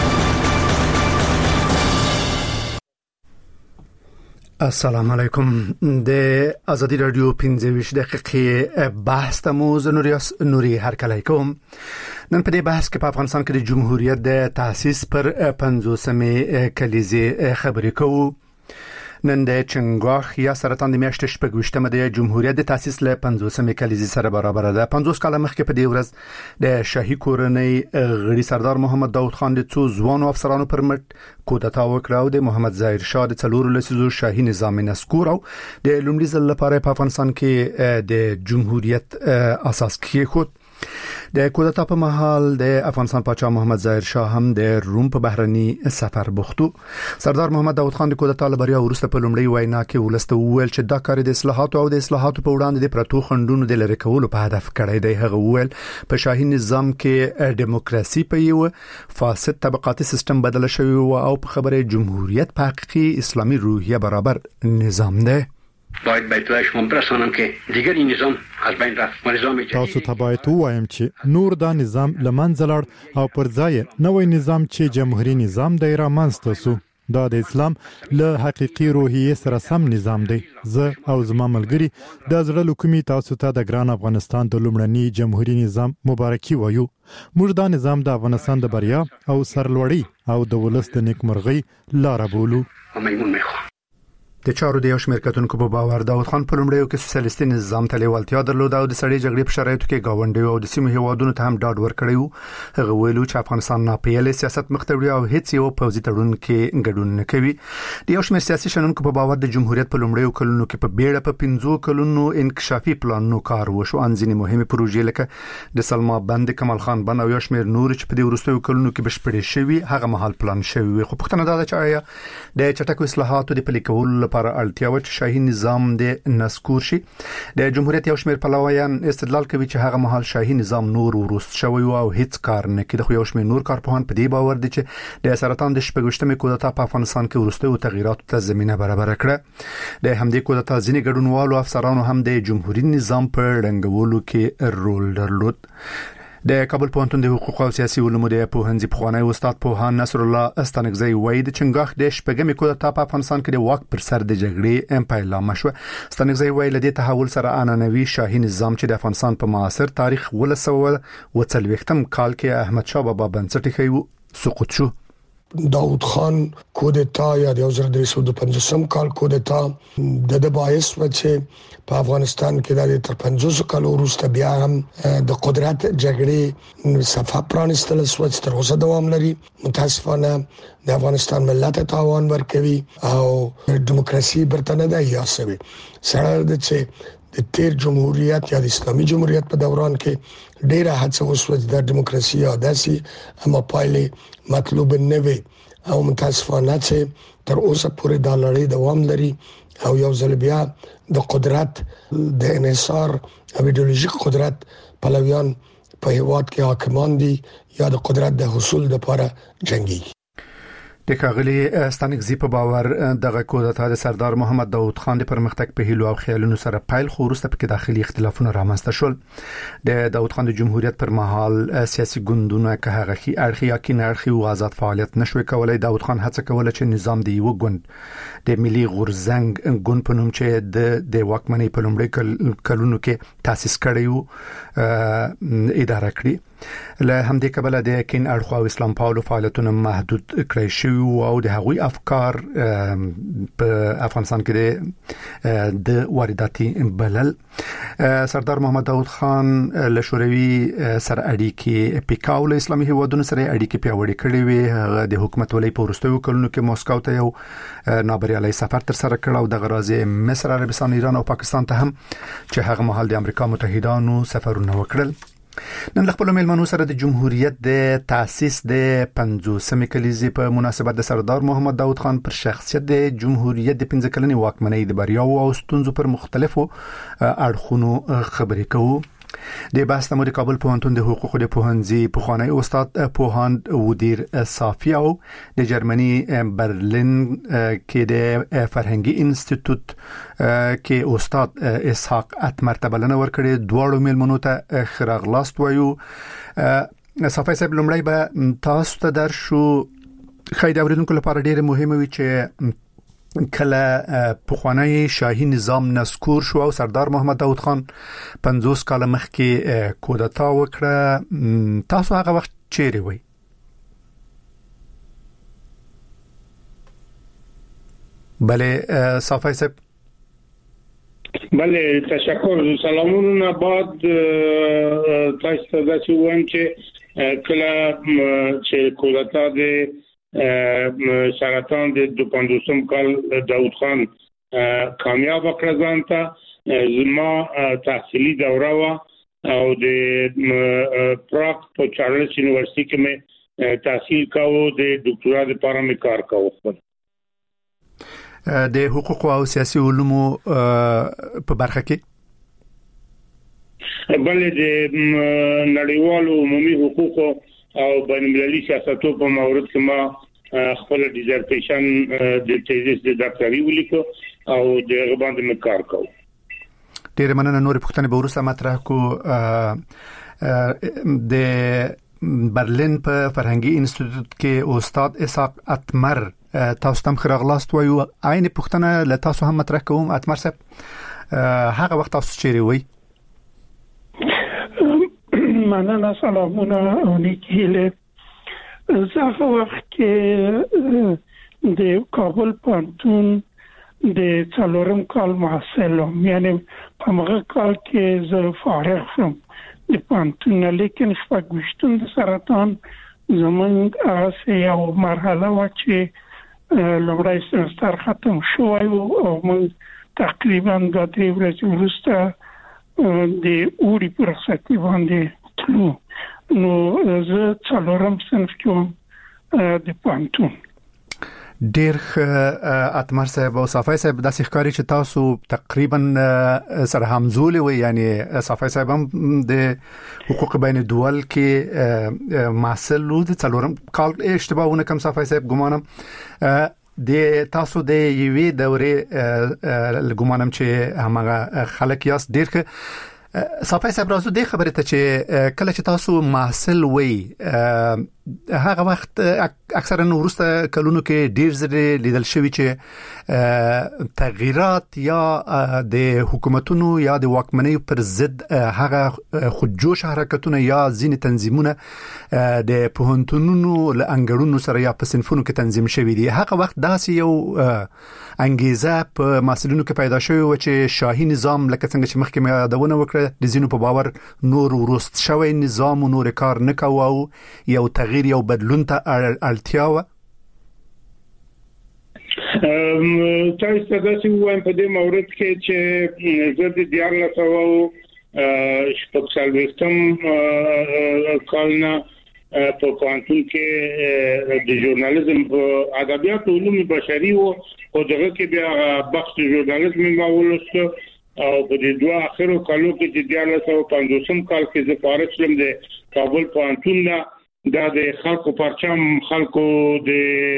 السلام علیکم. د آزادۍ رادیو 15 دقیقې بحث ته مو زنوریاس نوري هرکلی کوم. نن په دې بحث کې په افغانستان کې د جمهوریت د تاسیس پر 50مې کلیزې خبرې کوو. نن د چنګاخ یا سرطان د میاشتې 28مه د جمهوریت د تاسیس له 50مې کلیزې سره برابر ده. 50 کال مخکې په دې ورځ د شاهي کورنۍ غړي سردار محمد داوود خان د څو ځوانو افسرانو پر مټ کودتا وکړه او د محمد ظاهر شاه د 4 لسیزو شاهي نظام نسکور او د لومړي ځل لپاره په افغانستان کې د جمهوریت اساس کېښود. د کودتا په مهال د افغانستان پاچا محمد ظاهر شاه هم د روم په بهرني سفر بوختو. سردار محمد داوود خان د کودتا لبریا وروسته په لومړی وینا کې ولسته وویل چې دا کار د اصلاحاتو او د اصلاحاتو په وړاندې د پرتو خندونو د لری کولو په هدف کړی دی. هغه وویل په شاهي نظام کې دیموکراسي په یو فاسد طبقاتي سیستم بدل شوی او په خبره جمهوریت په حقيقي اسلامي روحیه برابر نظام دی. باید بیتلای شما برسانم که دیگر این نظام از بین رفت و نظام تاسو ته باید وایم چې نور دا نظام لمنځه لاړ او پر ځای نوې نظام چې جمهوریت نظام دی را منځته سو. دا د اسلام له حقيقي روحیه سره سم نظام دی. زه او زما ملګری د زړه لکومي تاسو ته د ګران افغانستان د لومړني جمهوریت نظام مبارکي وایو. موږ دا نظام د افغانستان د بریا او سرلوړی او د ولس د نیکمرغۍ لار بولو. د چارو د یو شمېر کتونکو په باور داود خان په لومړیو کې سوسیالیستي نظام ته لیوالتیا درلوده او د سړې جګړې په شرایطو کې گاونډیو او د سیمو هیوادونو ته هم ډاډ ورکړی وو. هغه ویلو چې افغانستان ناپیل سیاست مخ ته وړي او هیڅ یو پوځي تړون کې ګډون نه کوي. د یو شمېر سیاسي شنونکو په باور د جمهوریت په لومړیو کلونو کې په بیړه په 15 کلونو انکشافي پلانونو کار وشو. ان ځینې مهمه پروژې لکه د سلما بند، کمال خان بند او یو شمېر نور چې په دې وروستیو کلونو کې بشپړې شوي هغه مهال پلان شوي. خو پښتنه دا چې آیا د چټکو اصلاحاتو د پلي کولو لپاره اړتیا و شاهي نظام د نسکور شي؟ د جمهوریت یو شمېر پلویان استدلال کوي چې هغه مهال شاهي نظام نور ورست شوی او هیڅ کار نه کوي. خو یو شمېر نور کارپوهان په دې باور دي چې د سرطان د شپږشتمې کودتا په افغانستان کې ورستیو تغیراتو ته زمينه برابر کړه. د همدې کودتا ځینې ګډونوالو افسرانو هم د جمهوریت نظام په ړنګولو کې رول درلود. د کابل پوهنتون د حقوق او سیاسي علومو د پوهنځي پخوانی استاد پوهان نصر الله استانکزی وایي د چنګاخ د شپږمې کودتا په افغانستان کې د واک پر سر د جګړې پیلامه شو. استانکزی وایي لدې تحول سره عنعنوي شاهي نظام چې د افغانستان په معاصر تاریخ 1940 کال کې احمد شاه بابا بنسټ ایښی سقوط شو. داود خان کودتا یا د 1950 کال کودتا د باعث و چې په افغانستان کې د تر 50 کال وروسته بیا هم د قدرت جګړې صفحه پرانستل شو چې تر اوسه دوام لري. متاسفانه د افغانستان ملت تاوان ورکوي او دیموکراسي برتنه ده یا سوي سره د چې د تیر جمهوریت یا د اسلامي جمهوریت په دوران کې ډیره هڅه وشوه د دیموکراسي او داسي اما پایلې مطلوب نه وي او متاسفانه چې تر اوسه پورې د لړۍ دوام لري او یو ځل بیا د قدرت د انحصار او ایدئولوژیک قدرت پلویان په هیواد کې حاکمان دي یا د قدرت د حصول لپاره جنگي. د کاغلی استانکزی په باور دغه کودتا د سردار محمد داود خان د پرمختګ په هیلو او خیالونو سره پیل خو وروسته پکې داخلي اختلافونه رامنځته شول. د داود خان د جمهوریت پر مهال سیاسي ګوندونه که هغه خي اړخي یا کینړخي او آزاد فعالیت نشوي کولای. داود خان هڅه کوله چې نظام د یو ګوند د ملي غورزنګ ګوند په نوم چې د واکمنۍ په لومړي کلونو کې تاسیس کړی اداره کړی. له همدې کبله د کین اړخو او اسلام پالو فعالیتونه محدود کړی شو او د هغوی افکار په افغانستان کې د وارداتي بلل. سردار محمد داود خان له شوروي سره اړیکې پیکاو له اسلامي هیوادونو سره اړیکې پیاوړې کړې وي. د حکومت ولې په وروستیو کلونو کې مسکو ته یو نابریالي سفر تر سره کړ او د غرازي مصر، عربستان، ایران او پاکستان ته هم چې هغه مهال د امریکا متحدانو سفرونه وکړل. نن خپل میلمنو سره د جمهوریت د تاسیس د 50مې کلیزې په مناسبت د سردار محمد داود خان پر شخصیت د جمهوریت د 15 کلنې واکمنۍ د بریاو او ستونزو پر مختلفو اړخونو خبرې کوو. د بحث د کابل پوهنتون د حقوقو د پوهنځي پخوانی استاد پوهاند ودیر صافی او د جرمني برلین کې د فرهنګي انسټیټیوټ کې استاد اسحاق اتمر ته بلنه ورکړې. دواړو میلمنو ته خراغلاست وایو. صافی صاحب لومړی به تاسو ته درشو خیر اوریدونکو لپاره ډیره مهمه وي چې کله پخوانی شاهي نظام نسکور شو او سردار محمد داود خان 50 کال مخکې کودتا وکړه، تاسو هغه وخت چیرې وئ؟ بله صافی صاحب. بله تشکر. سلامونه. بعد تاسو ته دا چې وایم چې کله چې کودتا د سرطان د 52 کال داود خان کامیاب کړ ځانته، زما تحصیلي دوره وا او د پراګ په چارلز یونیورسيټي کې مې تحصیل کاوه، د ډاکټرا لپاره مې کار کاوه. د حقوق او سیاسي علومو په برخه کې بلې د نړیوالو عمومي حقوقو او بین‌المللي سیاستو په مورد کې ما خپل ډیزرټیشن د تیزیس د ډاکټري ولیکو او د غباندې مې کار کاوه. ډېر مننه. نور پوښتنې به وروسته مطرح کو. د برلین په فرهنګي انسټیټیوټ کې استاد اسحاق اتمر تاسو تم خراغلاست وایو عین پښتنه ل تاسو هم مطرح کوم اتمر صاحب هغه وخت تاسو چیرې وای مننه سلامونه او نیکیله زه وخت کې د کابل پانتون د څلورم کال محصل یعنی په هغه کال کې زه فارغ شوم د پانتون لیکن شپږ د سرطان زمونږ هغه یو مرحله و چې لومړی سمستر ختم شوی او موږ تقریبا د 3 ورځې وروسته د اوړي په رخصتي باندې تلو نو زه څلورم صنف کې د پانتون ډیر اتمر صاحب او صافی صاحب د ښکاری چې تاسو تقریبا سره همزول وي یعنی صافی صاحب هم د حقوق بین الدول کې محصل لود څلورم کال اشتباهونه کم صافی صاحب ګمانم د تاسو د یوې دورې ګمانم چې همغه خلک یاست ډیر صافی صاحب راځو د خبره ته چې کله چې تاسو محصل وي هغه وخت اکثرا ورسته کلونو کې ډیر زره لیدل شوی چې تغیرات یا د حکومتونو یا د واکمنۍ پر ضد هغه خودجوش حرکتونه یا ځینې تنظیمونه د پوهنتونونو له انګړونو سره یا په صنفونو کې تنظیم شوی دي هغه وخت داسې یو انګیزه په مسلونو کې پیدا شوی و چې شاهي نظام لکه څنګه چې مخکې مې یادونه وکړه د ځینو په باور نور ورست شوی نظام او نور کار نه کوو یو تغییر یو بدلون ته اړتیا و تاسو دا چې وایم په دې مورد کې چې زه د دیار لاسو شپږ کالنا په پانتون کې د ژورنالیزم په ادبیات او علوم بشري او دغه کې بیا بخش ژورنالیزم ما ولوسته او په دې دوه اخرو کالو کې چې دیار لاسو 15 کال کې زه فارغ شوم د کابل پانتون دا د خلکو پرچم خلکو د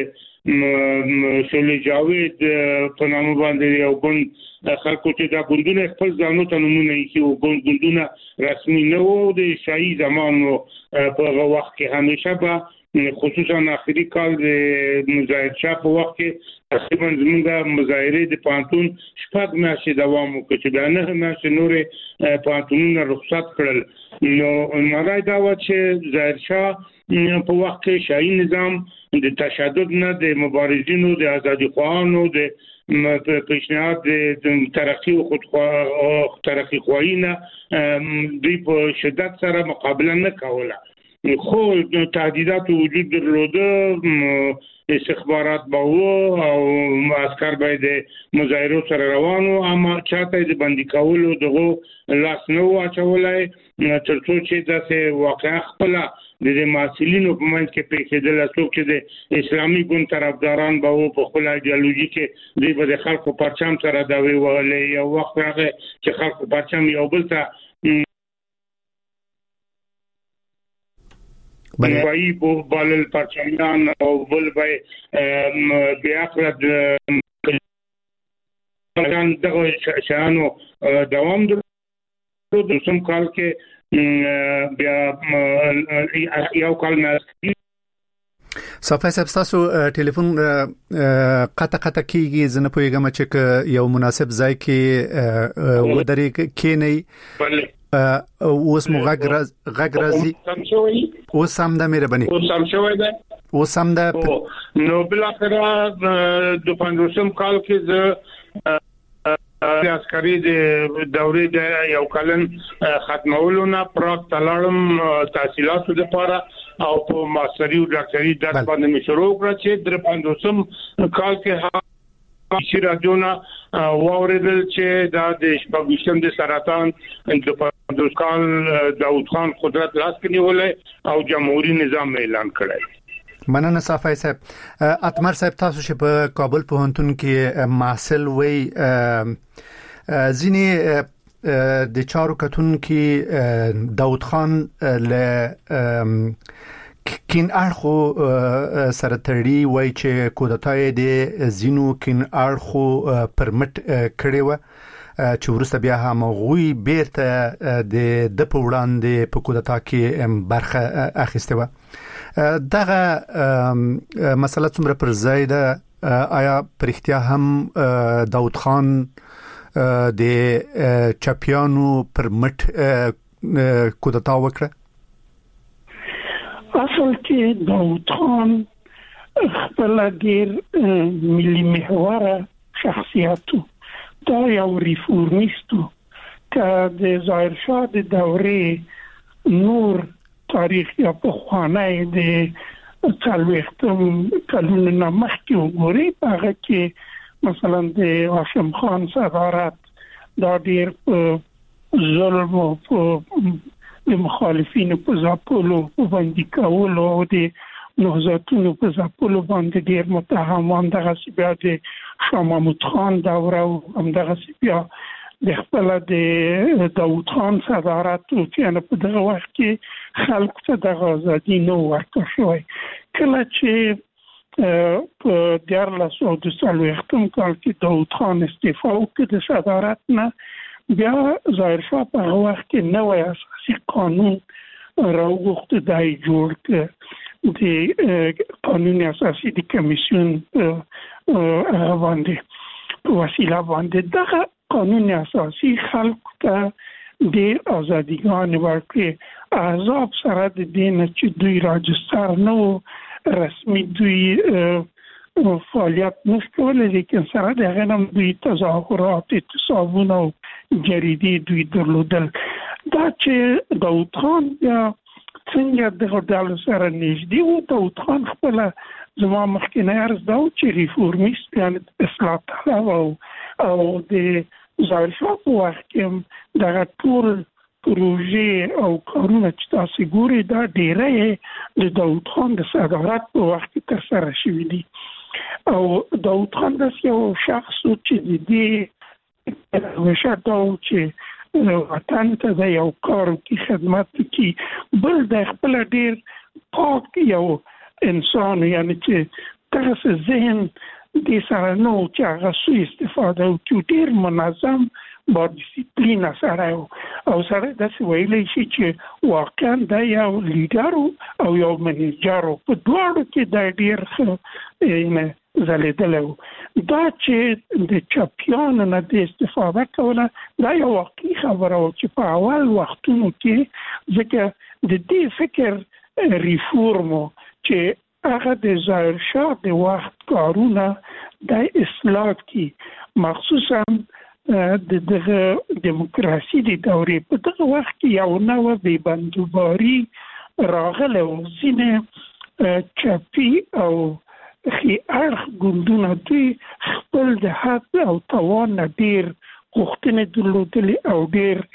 شولې جاوید په نامه باندې یو ګوند خلکو چې دا ګوندونه خپل ځانو ته نمونه یې او ګوندونه رسمي نه وو د شاهي زمانو په هغه وخت کې همیشه به خصوصا اخري کال د مظاهر شاه په وخت کې تقریبا زموږه مظاهره د پانتون شپږ میاشتې دوام وکړ چې بیا نه میاشتې نورې پانتونونه رخصت کړل نو مرای دا و چې ظاهر شاه په وخت کې شاهي نظام د تشدد نه د مبارزینو د ازادي خواهانو د پیشنهاد د ترقی او ترقی خواهینه دوی په شدت سره مقابله نه کوله خو تهدیدات وجود درلوده استخبارات باو او عسكر باید مظاهرو سره روانو اما چاته د بندي کولو دغه لاس نو اچولای ترڅو چې داسې واقعا خپل د محصلینو په منځ کې پیښېدل څوک چې د اسلامي ګوند طرفداران به په خپل ایدئولوژي کې دوی به د خلکو پرچم سره داوی وهلې یو وخت راغی چې خلکو پرچم یو بل ته بای په بالل پرچمیان او بل بای بیا خلک دغه شانو دوام د سم کال کې بیا یو کال نه صافی صاحب تاسو ټلیفون قطه کیږي زنه پویګم چې یو مناسب ځای کې ودرې کینی اوس مو غږ راځي اوس هم د مهرباني اوس هم شوی دی اوس هم د نو بل اخره د 15 کال کې د عسکري د دورې د یو کلن ختمولو نه پراک تلاړم تحصیلاتو لپاره او په ماستری او ډاکټري درس باندې مې شروع کړ چې د 15 کال کې چې راځونه واوریدل چې دا د شپږم د سرطان د 15 کال داوود خان قدرت لاس کې نیولې او جمهوریت نظام اعلان کړی مننه صافی صاحب اتمر صاحب تاسو چې په کابل پوهنتون کې محصل وي ځینی د چارو کتون کې داوود خان له کین اړخو سره تړي وای چې کودتای د زینو کین اړخو پرمټ کړي و چې ورسته بیا هم غوي بیرته د په وړاندې په کودتا کې برخه اخیسته و دغه مسله څومره پر ځای ده؟ آیا پرختیا هم داود خان د چپیانو پر مټ کودتا وکړه؟ اصل کې داود خان خپل ډیر ملي محوره شخصیت دا یو ریفورمیستو که د ظاهر شاه د دورې نور تاریخ یا په خوانه د څلوېښتم کلونو نه مخکې وګورئ، هغه کې مثلا د هاشم خان صدارت دا ډیر ظلم او د مخالفینو په ځپلو باندې کولو او د نهضتونو په ځپلو باندې ډیر متهمان، دغه بیا د شاه محمود خان دوره او همدغه بیا د خپل د داود خان صدارت چې په دغه وخت کې خلکو ته د آزادي نو ورکړل شوی. کله چې په 1440 کال کې داود خان استعفا وکړ د صدارت نه، بیا ظاهر شاه په هغه وخت کې نوی اساسي قانون راوغوښت، دای جوړ کړ د قانون اساسي د کمیسیون باندې په وسیله باندې. دغه قانون اساسي خلکو ته ډېر ازاديګان ورکړي، احزاب سره د دین چې دوی راجستر نو رسمي دوی فعالیت نشکولی، لیکن سره دغه هم دوی تظاهرات، اعتصابونه او جریدې دوی درلودل. دا چې داود خان یا څنګه دغه ډلو سره نږدې و، داود خان خپله زما مخکینی عرض دا و چې ریفورمیست یعنې اصلاح طلب او د ظاهر شاه په وخت کې دغه ټول پروژې او کارونه چې تاسو ګورئ دا ډیری د داود خان د صدارت په وخت کې ترسره شوي دي. او داود خان داسې یو شخص و چې د دې همیشه دا و چې وطن ته د یو کار وکړي، خدمت وکړي، بل د خپله ډیر پاک یو انسان، یعنی چې دغسې ذهن د سره نو چې هغه سوء استفاده وکړي، ډیر منظم با ډیسپلین سره او سره داسې ویلی شي چې واقعا دا یو لیډر او یو منیجر په دواړو کې دا ډیر ښه ځلېدلی و. دا چې د چپیانو نه د استفاده کوله دا یو واقعي خبره و چې په اول وختونو کې ځکه د دې فکر ریفورمو چې هغه د ظاهر شاه د وخت کارونه د اصلاح کی مخصوصا د دغه دیموکراسي د دورې په دغه وخت کې یو نوع بېبندوباري راغله او ځینې چپي او خي اړخ ګوندونه دوی خپل د حد او توان نه ډېر غوښتنې درلودلې او ډېر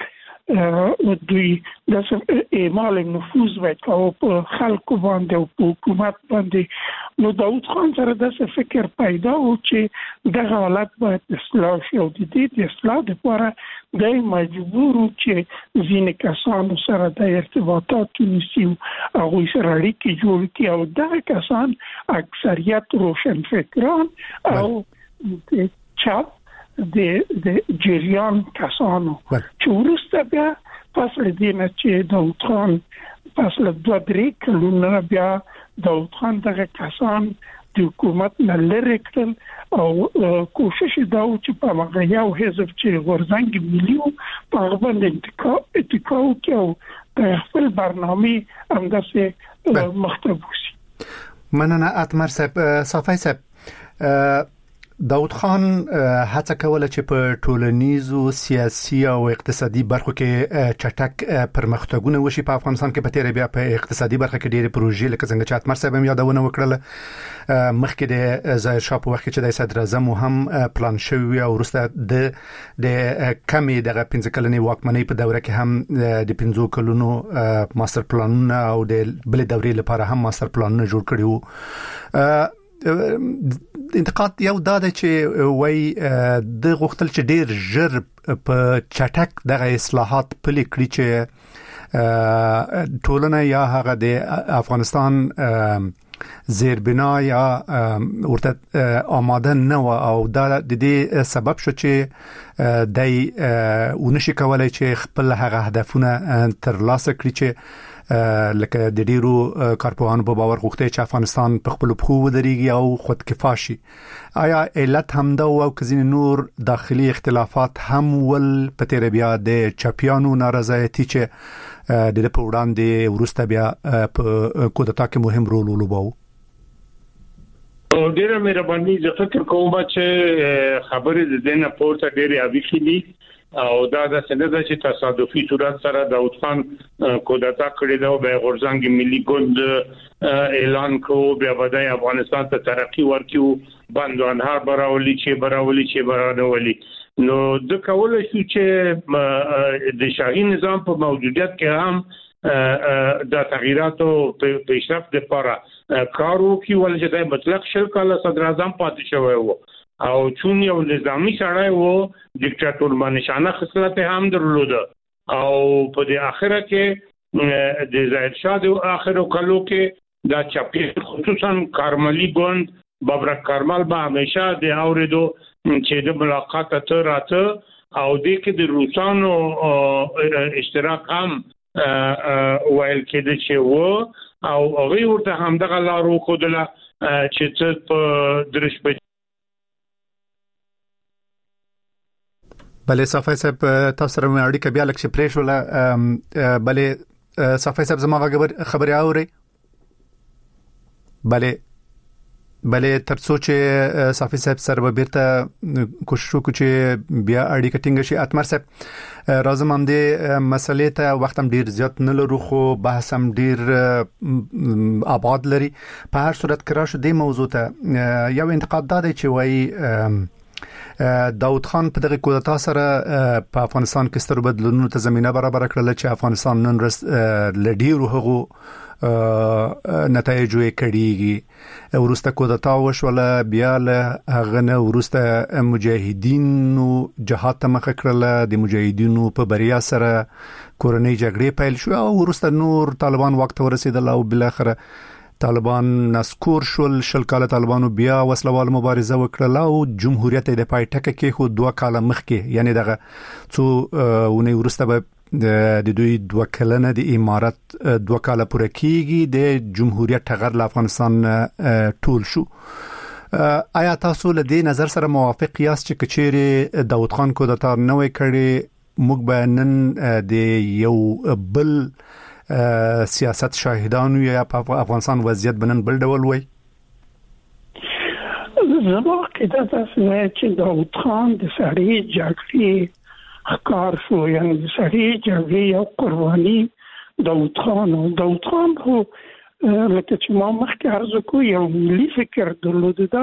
دوی د اعمال نفوذ وکړ په خلکو باندې او په حکومت باندې. نو داود خان سره داسې فکر پیدا و چې دغه حالت باید اصلاح شي او د دې د اصلاح لپاره دی مجبور و چې ځینې کسانو سره د ارتباطات ونیسي، هغوی سره اړیکې جوړ کړي او دغه کسان اکثریت روشنفکران او د چپ د جریان کسانو چې وروسته بیا پس له دې نه چې داود خان پس له 2-3 کلونو بیا داود خان دغه کسان د حکومت نه لرې کړل او کوشش دا و چې په هغه یو حزب چې غورځنګ ملي و په هغه باندې اتکا وکړي او خپل برنامې همداسې مخته بوځي. مننه اتمر صاحب. صافی صاحب، داود خان هڅه کوله چې په ټولنیزو، سیاسي او اقتصادي برخو کې چټک پرمختګونه وشي. په افغانستان کې په تیر بیا په اقتصادي برخه کې ډېرې پروژې لکه څنګه چې اتمر صاحب هم یادونه وکړله مخکې د ظاهر شاه په وخت کې چې د صدر اعظم هم پلان شوی او وروسته د کمی دغه 15 کلنې واکمنۍ په دوره کې هم د 15 کلونو ماستر پلانونه او د بلې دورې لپاره هم ماستر پلانونه جوړ کړي وو. انتقاد یو دا دی چې وای د غوښتل چې ډیر ژر په چټک دغه اصلاحات پلي کړي چې ټولنه یا هغه د افغانستان زیربنا یا ورته آماده نه و او دا د دې سبب شو چې دای ونشي کولای چې خپل هغه هدفونه ترلاسه کړي چې لکه د ډیرو کارپوهانو په باور غوښتي چې افغانستان په خپل پخو ودرېږي او خودکفا شي. آیا علت همدا او کزین نور داخلي اختلافات هم ول په تیر بیا د چاپیانو نارضایتي چې د په وړاندې ورسته بیا په کودتا کې مهم رول ولوباو؟ ډیره مهرباني، زه فکر کوم چې خبرې د دینه پورته ډیره اویخي دي او دا د سند چې تصادفي صورت سره داوود خان کودتا کړی دا به غورځنګ ملي ګوند اعلان کړو، بیا بدای افغانستان ته ترقی ورکیو، بندوانهار براولي نو د کول شو چې د شاهي نظام په موجودیت کې هم د تغییراتو په پیشرفت لپاره کارو کې ولې د مطلق شل کاله صدر اعظم پاتې شوی وو او چون یو نظامی سړی وو، ډیکټاتور مانشانه خصلت هم درلوده او په دې اخره کې د ظاهر شاه د اخرو کلو کې دا چاپی خصوصا کارملی ګوند بابرک کارمل به همیشه د اوریدو چې د ملاقات ته راته او د کې د روسانو اشتراک هم ویل کېده چې وو او هغه ورته هم دغه لارو خودله چې څه په درش په بله صافی صاحب تاسو سره مې اړیکه بیا لکه پریش ولا بله صافی صاحب زما خبرې اوري؟ بله ترڅو چې صافی صاحب سره بیرته کوشش وکړو چې بیا اړیکه ټینګ شي. اتمر صاحب راځم هم دې مسلې ته وخت هم ډیر زیات نه لرو خو بحث هم ډیر آباد لري. په هر صورت کې راشه دې موضوع ته یو انتقاد دا دی چې وایي داود خان په دغه کودتا سره په افغانستان کې ستر بدلونونو ته زمينه برابر کړل چې افغانستان نن ورځ لډیرو هغه نتایج یې کړیږي. ورسته کودتا وشوله، بیا له هغه نه ورسته مجاهدینو جهاد ته مخ کړل، د مجاهدینو په بریا سره کورنۍ جګړې پیل شو او ورسته نور طالبان وخت ورسېدل او بل اخر طالبان نسکور شل کاله طالبانو بیا وسلوال مبارزه وکړه او جمهوریت د پای ټکه کې خو 2 کاله مخکې یعنی دغه څو ونی ورسته به د دوی 2 کلنه د امارت 2 کاله پوره کیږي د جمهوریت ټغر له افغانستان ټول شو. آیا تاسو له دې نظر سره موافق یاست چې کچېره داود خان کودتا نه وای کړی موږ به نن د یو بل سیاست شاهدانو یا په افغانستان وضعیت بنن بل ډول وای؟ زما قیده تاسو چې داود خان د سړی جګړې ښکار شو، یعنی د سړی جګړې یو قرباني داود خان خو لکه چې ما مخکې عرض کوم یو ملي فکر درلود، دا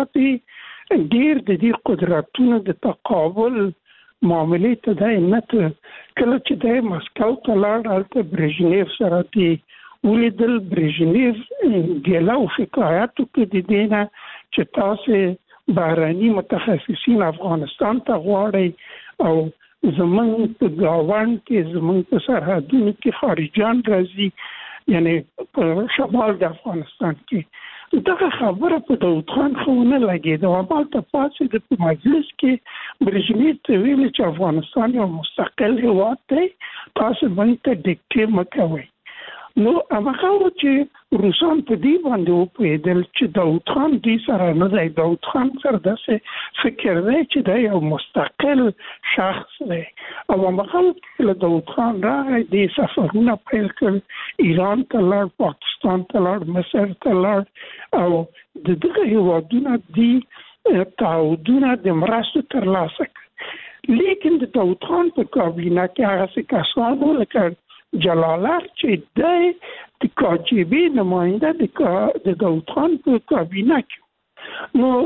ډیر د دې قدرتونو د تقابل معاملې ته دا نه کله چې د مسکو ته لاړ هلته برژنیف سره دی ولیدل. برژنیف ګیله او شکایت وکړ د دې نه چې تاسو بهرني متخصصین افغانستان ته غواړئ او زمونږ په ګاونډ کې زمونږ په سرحدونو کې خارجيان راځي، یعنی په شمال د افغانستان کې. دغه خبره په داود خان خو نه لګېده او مالته پاسې د مجلس کې برژنیف ته ویل چې افغانستان یو مستقل هیواد دی، تاسو باندې ته ډیکټې مکوئ. نو هغه چې روسان په دې باندې وپوهېدل چې داود خان دوی سره نه دی، داود خان سره داسې فکر دی چې دا یو مستقل شخص دی او هغه له داود خان راغی د سفرونه پیل کړل، ایران ته لاړ، پاکستان ته لاړ، مصر ته لاړ او د دغه هیوادونه د تعهدونه د مرستو ترلاسه کړل. لیکن د داود خان په کابینه کې هغه څه کسان وو لکه جلالات چې د کاجبی نماینده د داود خان په کابینه کې نو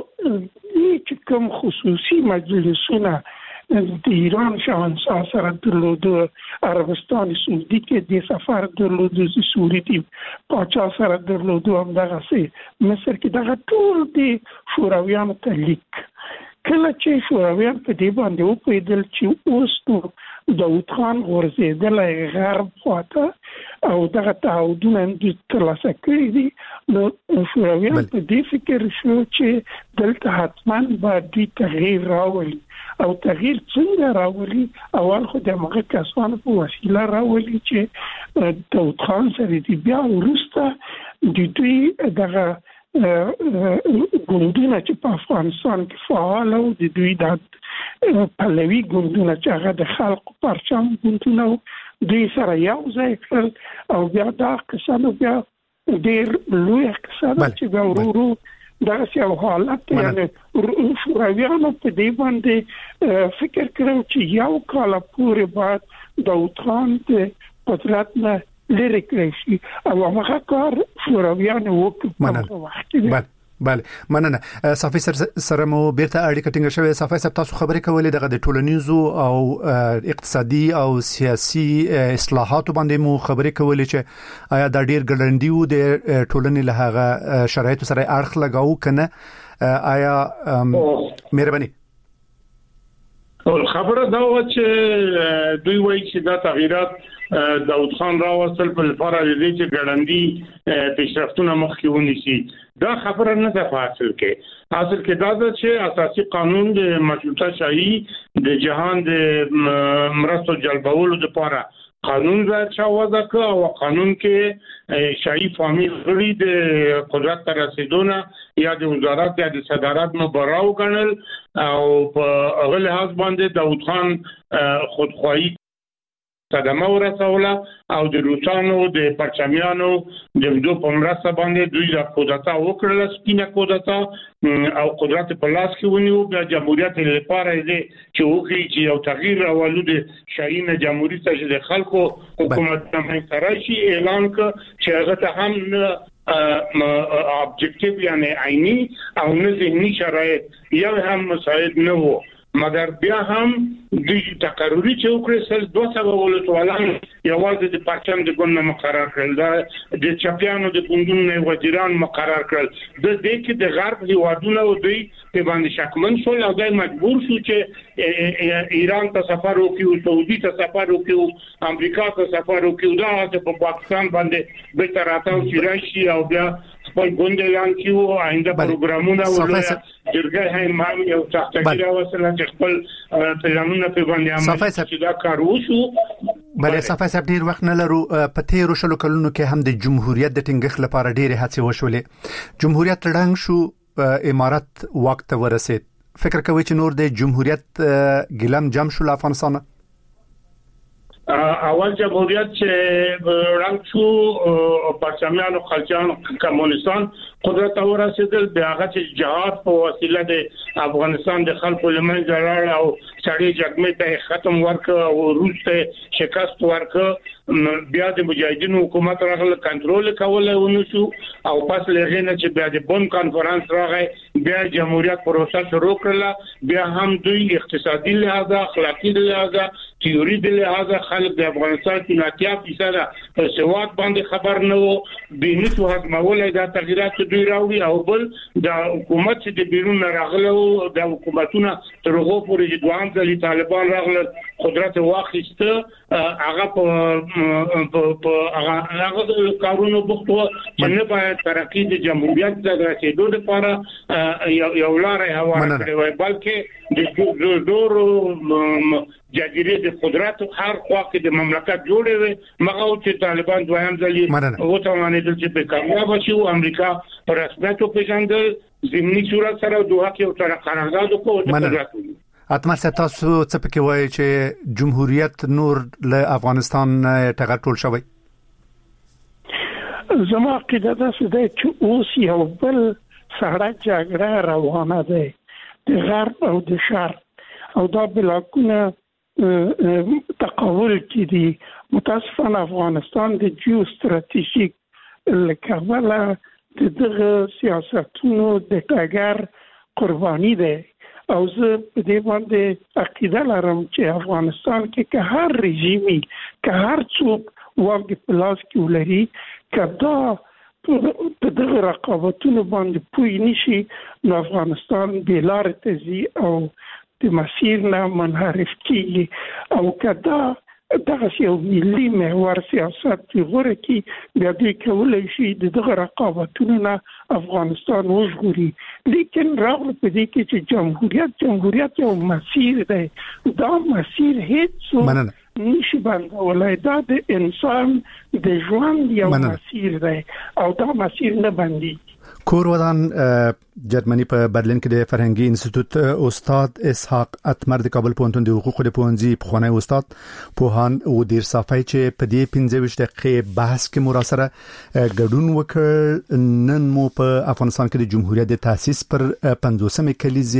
چې کوم خصوصي مجلسونه د ایران شاهنشاه سره درلودو، عربستان سعودي کې د سفر درلودو، سعودي پاچا سره درلودو، همدغسې مصر کې دغه ټول د شورویانو ته لیک. کله چې شورویان په دې باندې وپوهېدل چې اوس نو داود خان غورځېدلی غرب خواته او دغه تعهدونه دوی ترلاسه کړي دي، نو شورویان په دې فکر شو چې دلته حتما باید دوی تغییر راولي او تغییر څنګه راولي. اول خو د هغه کسانو په وسیله راولي چې داود خان سره دی، بیا ورسته د دوی دغه ګوندونه چې په افغانستان کې فعال او د دوی د پهلوي ګوندونه چې هغه د خلکو پرچم ګوندونه دوی سره یو ځای کړل او بیا دا کسانو بیا ډېر لوی کسانو چې بیا ورو دا یو حالت یعنی شورویانو په دې باندې فکر کړو چې یو کال پورې بعد داود خان د قدرت نه لري کړی او هغه کار شورویانو وکړ. بله مننه. صافي سره مو بیرته اړیکه ټینګه شوې. صافي صاحب تاسو خبرې کولې دغه د ټولنیزو او اقتصادي او سیاسي اصلاحاتو باندې مو خبرې کولې چې آیا دا ډیر ګړندی وو د ټولنې له هغه شرایطو سره اړخ لګاو کنه؟ آیا مهرباني خبره دا و چې دوی وایي چې دا تغییرات داود خان راوصل په لپاره دې چې ګړندی پیشرفتونه مخکې ونیسي. دا خبره نه ده حاصل کې دا چې اساسي قانون د مشروطه شاهي د جهان د مرستو جلبولو لپاره قانون راځي وضع کړ او قانون کې شاهي فامیل غړي د قدرت تر رسیدونه یا د وزارت یا د صدارت مبراو کړل او په هغه لحاظ باندې داود خان خودخواهی صدمه ورسوله او د روسانو د پرچمیانو د دوه په مرسته باندې دوی د قدرت وکړل سپینه قدرت او قدرت په لاس کې ونیو. د جمهوریت لپاره دې چې وکړي چې یو تغییر راولو د شاهین جمهوریت چې د خلکو حکومت نه ترشي اعلان کړ چې هغه ته هم ابجکټیو یعنی عیني او نه ذهني شرایط یا هم مساعد نه وو، مګر بیا هم د تقرری چې وکړل 200 ولسوالان یوازې د پرچم د ګوند مقرر کړل، د چپیانو د ګوندونو وزیران مقرر کړل. د دې کې د غرب هیوادونو دوی په باندې شکمن شول او دوی مجبور شو چې ایران ته سفر وکړي، سعودي ته سفر وکړي، امریکا ته سفر وکړي، دا په پاکستان باندې به تر راتاو چې راشي او بیا خپل ګوند اعلان کیو آینده پروګرامونه ولې جرګه هم یو تحقیق وسله چې خپل پلانونه په باندې عمل چې دا کار وشو. بلې صفای صاحب ډیر وخت نه لرو. په تیرو شلو کلونو کې هم د جمهوریت د ټینګښت لپاره ډېرې هڅې وشولې. جمهوریت ړنګ شو، امارت وخت ته ورسید. فکر کوي چې نور د جمهوریت ګلم جم شو افغانستان؟ اول جمهوریت چې ړنګ شو پرچمیانو خلجان کمونستان قدرت ورسېدل، بیا هغه چې جهاد په وسیله د افغانستان د خلکو لمنځه راړ او سړی جګړې ته ختم ورکړ او روس ته شکست ورکړ. بیا د مجاهدینو حکومت راغله کنټرول کول ونشو او پس لغې نه چې بیا د بون کانفرنس راغی، بیا جمهوریت پروسه شروع کړله. بیا هم دوی اقتصادي لحاظ، اخلاقی لحاظ، تیوري د لحاظ خلک د افغانستان کې 90% په سواد باندې خبر نه وو. بینیتو هضمولای دا تغیرات دوی راوړي او بل د حکومت چې د بیرون راغله او د حکومتونو ترغو پورې چې دوام ځلي طالبان راغله قدرت واخیسته، هغه په هغه کارونو بوختو چې نه باید ترقی د جمهوریت د رسیدو لپاره یو لارې هواره کړې وای، بلکې د دورو جزیره د قدرت هر خوا کې د مملکت جوړې وي. مغه چې طالبان دویم ځلې او ته باندې چې په کامیاب شي او امریکا پر رسمیت پیژندل ضمني صورت سره دوه کې او تر قرارداد کوي. اتمر تاسو څه پکې وایي چې جمهوریت نور له افغانستان ټغر ټول شوی؟ زما عقیده ده چې اوس یو بل سړه جګړه روانه ده د غرب او د شرق او دا بلاکونه تقابل کې دي. متاسفانه افغانستان د جیو استراتیژیک لکبله د دغه سیاستونو د ټاګر قرباني ده او زه په دې باندې عقیده لرم چې افغانستان کې که هر رژیمي که هر څوک واګ پلاس کې ولري کدا په دغه رقابتونو باندې پوي نشي نو افغانستان بلار تزي او د مسیر نه منحرف کیږي او کدا دغه یو ملي محور سیاست غوړه کې بیا دوی کولای شي دغه رقابتونو افغانستان وژغوري لیکن راغله په دې کې چې جمهوریت یو مسیر دی دا مسیر هیڅ نشي بندولای دا د انسان د ژوند یو مسیر دی او دا مسیر نه بندي کور ودان جرمني په برلین کې د فرهنګي انسټیټیوټ استاد اسحاق اتمر د کابل پوهنتون د حقوقو د پوهنځي پخوانی استاد پوهان و ډیر صافي چې په دې 15 دقیقې بحث کې مراسره ګډون وکړ نن مو په افغانستان کې د جمهوریت د تاسیس پر 50مه کلیزه